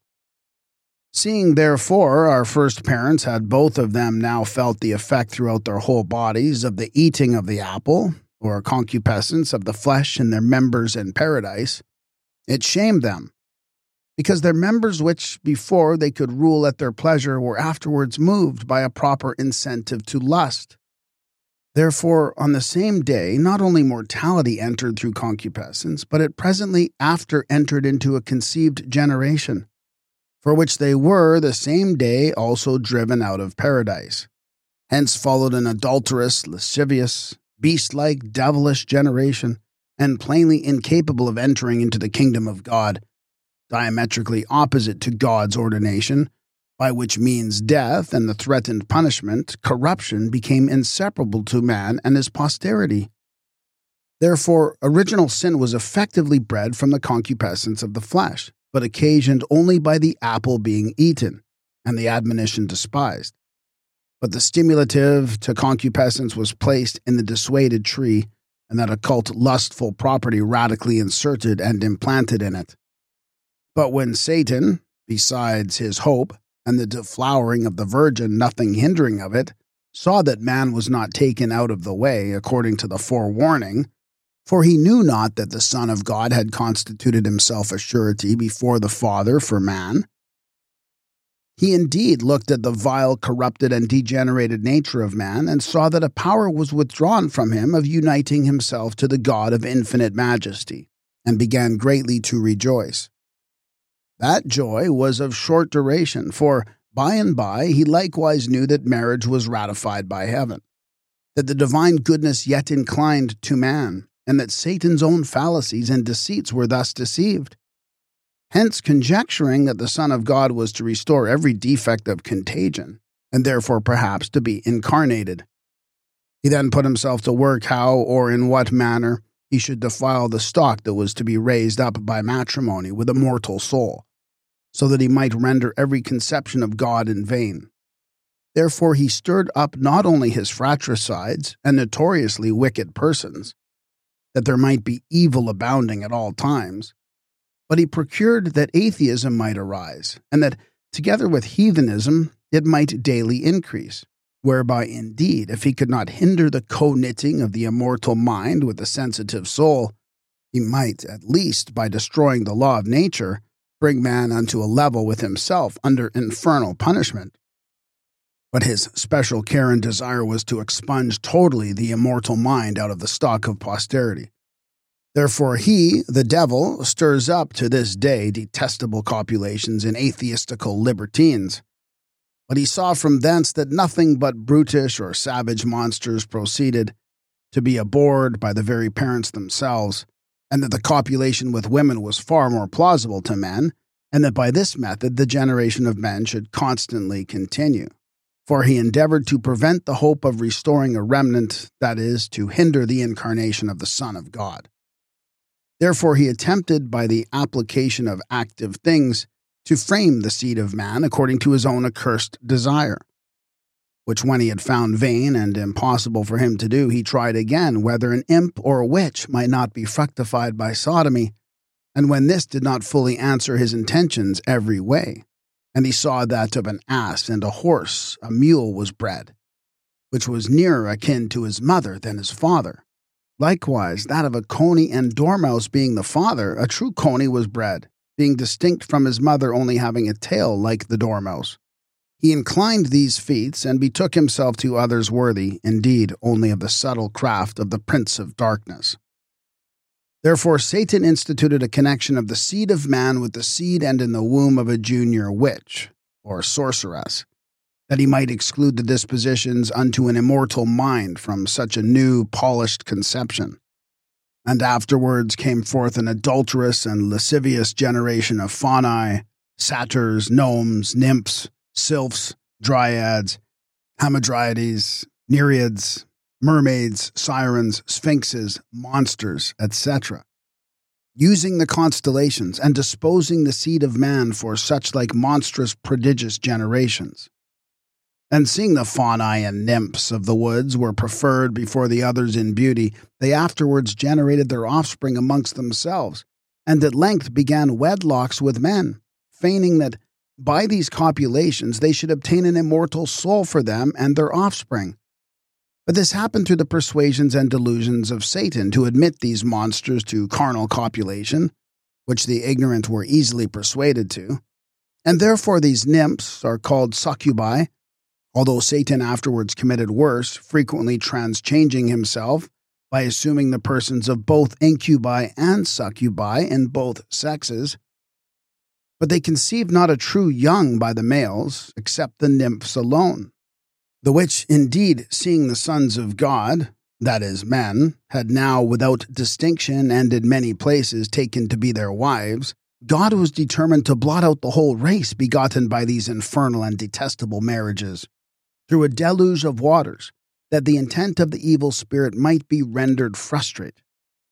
Seeing, therefore, our first parents had both of them now felt the effect throughout their whole bodies of the eating of the apple, or concupiscence of the flesh in their members in paradise, it shamed them, because their members which before they could rule at their pleasure were afterwards moved by a proper incentive to lust. Therefore, on the same day, not only mortality entered through concupiscence, but it presently after entered into a conceived generation, for which they were the same day also driven out of paradise. Hence followed an adulterous, lascivious, beast-like, devilish generation, and plainly incapable of entering into the kingdom of God, diametrically opposite to God's ordination, by which means death and the threatened punishment, corruption, became inseparable to man and his posterity. Therefore, original sin was effectively bred from the concupiscence of the flesh, but occasioned only by the apple being eaten, and the admonition despised. But the stimulative to concupiscence was placed in the dissuaded tree, and that occult lustful property radically inserted and implanted in it. But when Satan, besides his hope, and the deflowering of the virgin nothing hindering of it, saw that man was not taken out of the way according to the forewarning, for he knew not that the Son of God had constituted himself a surety before the Father for man. He indeed looked at the vile, corrupted, and degenerated nature of man, and saw that a power was withdrawn from him of uniting himself to the God of infinite majesty, and began greatly to rejoice. That joy was of short duration, for by and by he likewise knew that marriage was ratified by heaven, that the divine goodness yet inclined to man, and that Satan's own fallacies and deceits were thus deceived. Hence, conjecturing that the Son of God was to restore every defect of contagion, and therefore perhaps to be incarnated, he then put himself to work how or in what manner he should defile the stock that was to be raised up by matrimony with a mortal soul, so that he might render every conception of God in vain. Therefore he stirred up not only his fratricides and notoriously wicked persons, that there might be evil abounding at all times, but he procured that atheism might arise, and that, together with heathenism, it might daily increase, whereby indeed, if he could not hinder the co-knitting of the immortal mind with the sensitive soul, he might, at least by destroying the law of nature, bring man unto a level with himself under infernal punishment. But his special care and desire was to expunge totally the immortal mind out of the stock of posterity. Therefore he, the devil, stirs up to this day detestable copulations in atheistical libertines. But he saw from thence that nothing but brutish or savage monsters proceeded, to be abhorred by the very parents themselves, and that the copulation with women was far more plausible to men, and that by this method the generation of men should constantly continue. For he endeavored to prevent the hope of restoring a remnant, that is, to hinder the incarnation of the Son of God. Therefore he attempted by the application of active things to frame the seed of man according to his own accursed desire, which when he had found vain and impossible for him to do, he tried again whether an imp or a witch might not be fructified by sodomy, and when this did not fully answer his intentions every way, and he saw that of an ass and a horse, a mule was bred, which was nearer akin to his mother than his father. Likewise, that of a coney and dormouse being the father, a true coney was bred, being distinct from his mother only having a tail like the dormouse. He inclined these feats and betook himself to others worthy, indeed, only of the subtle craft of the prince of darkness. Therefore Satan instituted a connection of the seed of man with the seed and in the womb of a junior witch, or sorceress, that he might exclude the dispositions unto an immortal mind from such a new, polished conception. And afterwards came forth an adulterous and lascivious generation of faunae, satyrs, gnomes, nymphs, sylphs, dryads, hamadryads, nereids, mermaids, sirens, sphinxes, monsters, etc., using the constellations and disposing the seed of man for such like monstrous prodigious generations. And seeing the faunae and nymphs of the woods were preferred before the others in beauty, they afterwards generated their offspring amongst themselves, and at length began wedlocks with men, feigning that by these copulations they should obtain an immortal soul for them and their offspring. But this happened through the persuasions and delusions of Satan to admit these monsters to carnal copulation, which the ignorant were easily persuaded to, and therefore these nymphs are called succubi, although Satan afterwards committed worse, frequently transchanging himself by assuming the persons of both incubi and succubi in both sexes. But they conceived not a true young by the males, except the nymphs alone, the which indeed, seeing the sons of God, that is, men, had now without distinction and in many places taken to be their wives, God was determined to blot out the whole race begotten by these infernal and detestable marriages, through a deluge of waters, that the intent of the evil spirit might be rendered frustrate.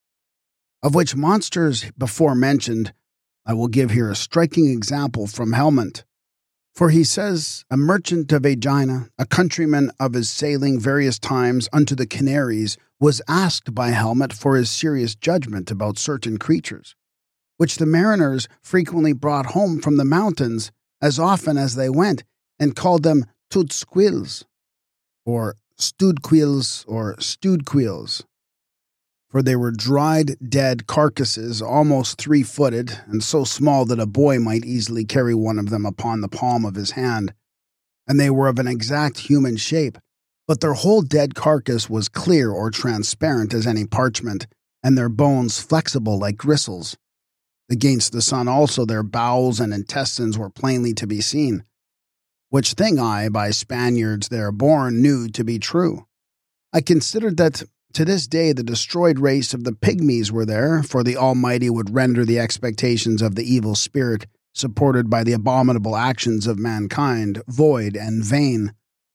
Of which monsters before mentioned, I will give here a striking example from Helmont. For he says, a merchant of Aegina, a countryman of his sailing various times unto the Canaries, was asked by Helmont for his serious judgment about certain creatures, which the mariners frequently brought home from the mountains as often as they went, and called them tudsquils, or studquils, or stewedquils. For they were dried, dead carcasses, almost 3-footed, and so small that a boy might easily carry one of them upon the palm of his hand. And they were of an exact human shape, but their whole dead carcass was clear or transparent as any parchment, and their bones flexible like gristles. Against the sun also their bowels and intestines were plainly to be seen, which thing I, by Spaniards there born, knew to be true. I considered that to this day the destroyed race of the pygmies were there, for the Almighty would render the expectations of the evil spirit, supported by the abominable actions of mankind, void and vain.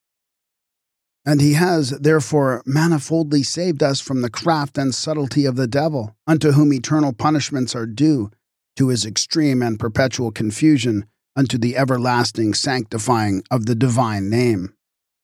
And he has, therefore, manifoldly saved us from the craft and subtlety of the devil, unto whom eternal punishments are due, to his extreme and perpetual confusion, unto the everlasting sanctifying of the divine name.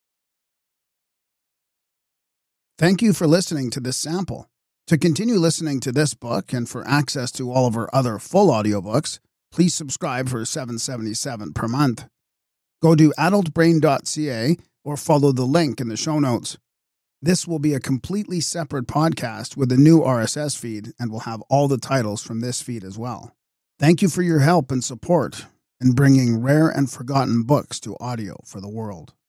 Thank you for listening to this sample. To continue listening to this book and for access to all of our other full audiobooks, please subscribe for $7.77 per month. Go to adultbrain.ca or follow the link in the show notes. This will be a completely separate podcast with a new RSS feed and will have all the titles from this feed as well. Thank you for your help and support in bringing rare and forgotten books to audio for the world.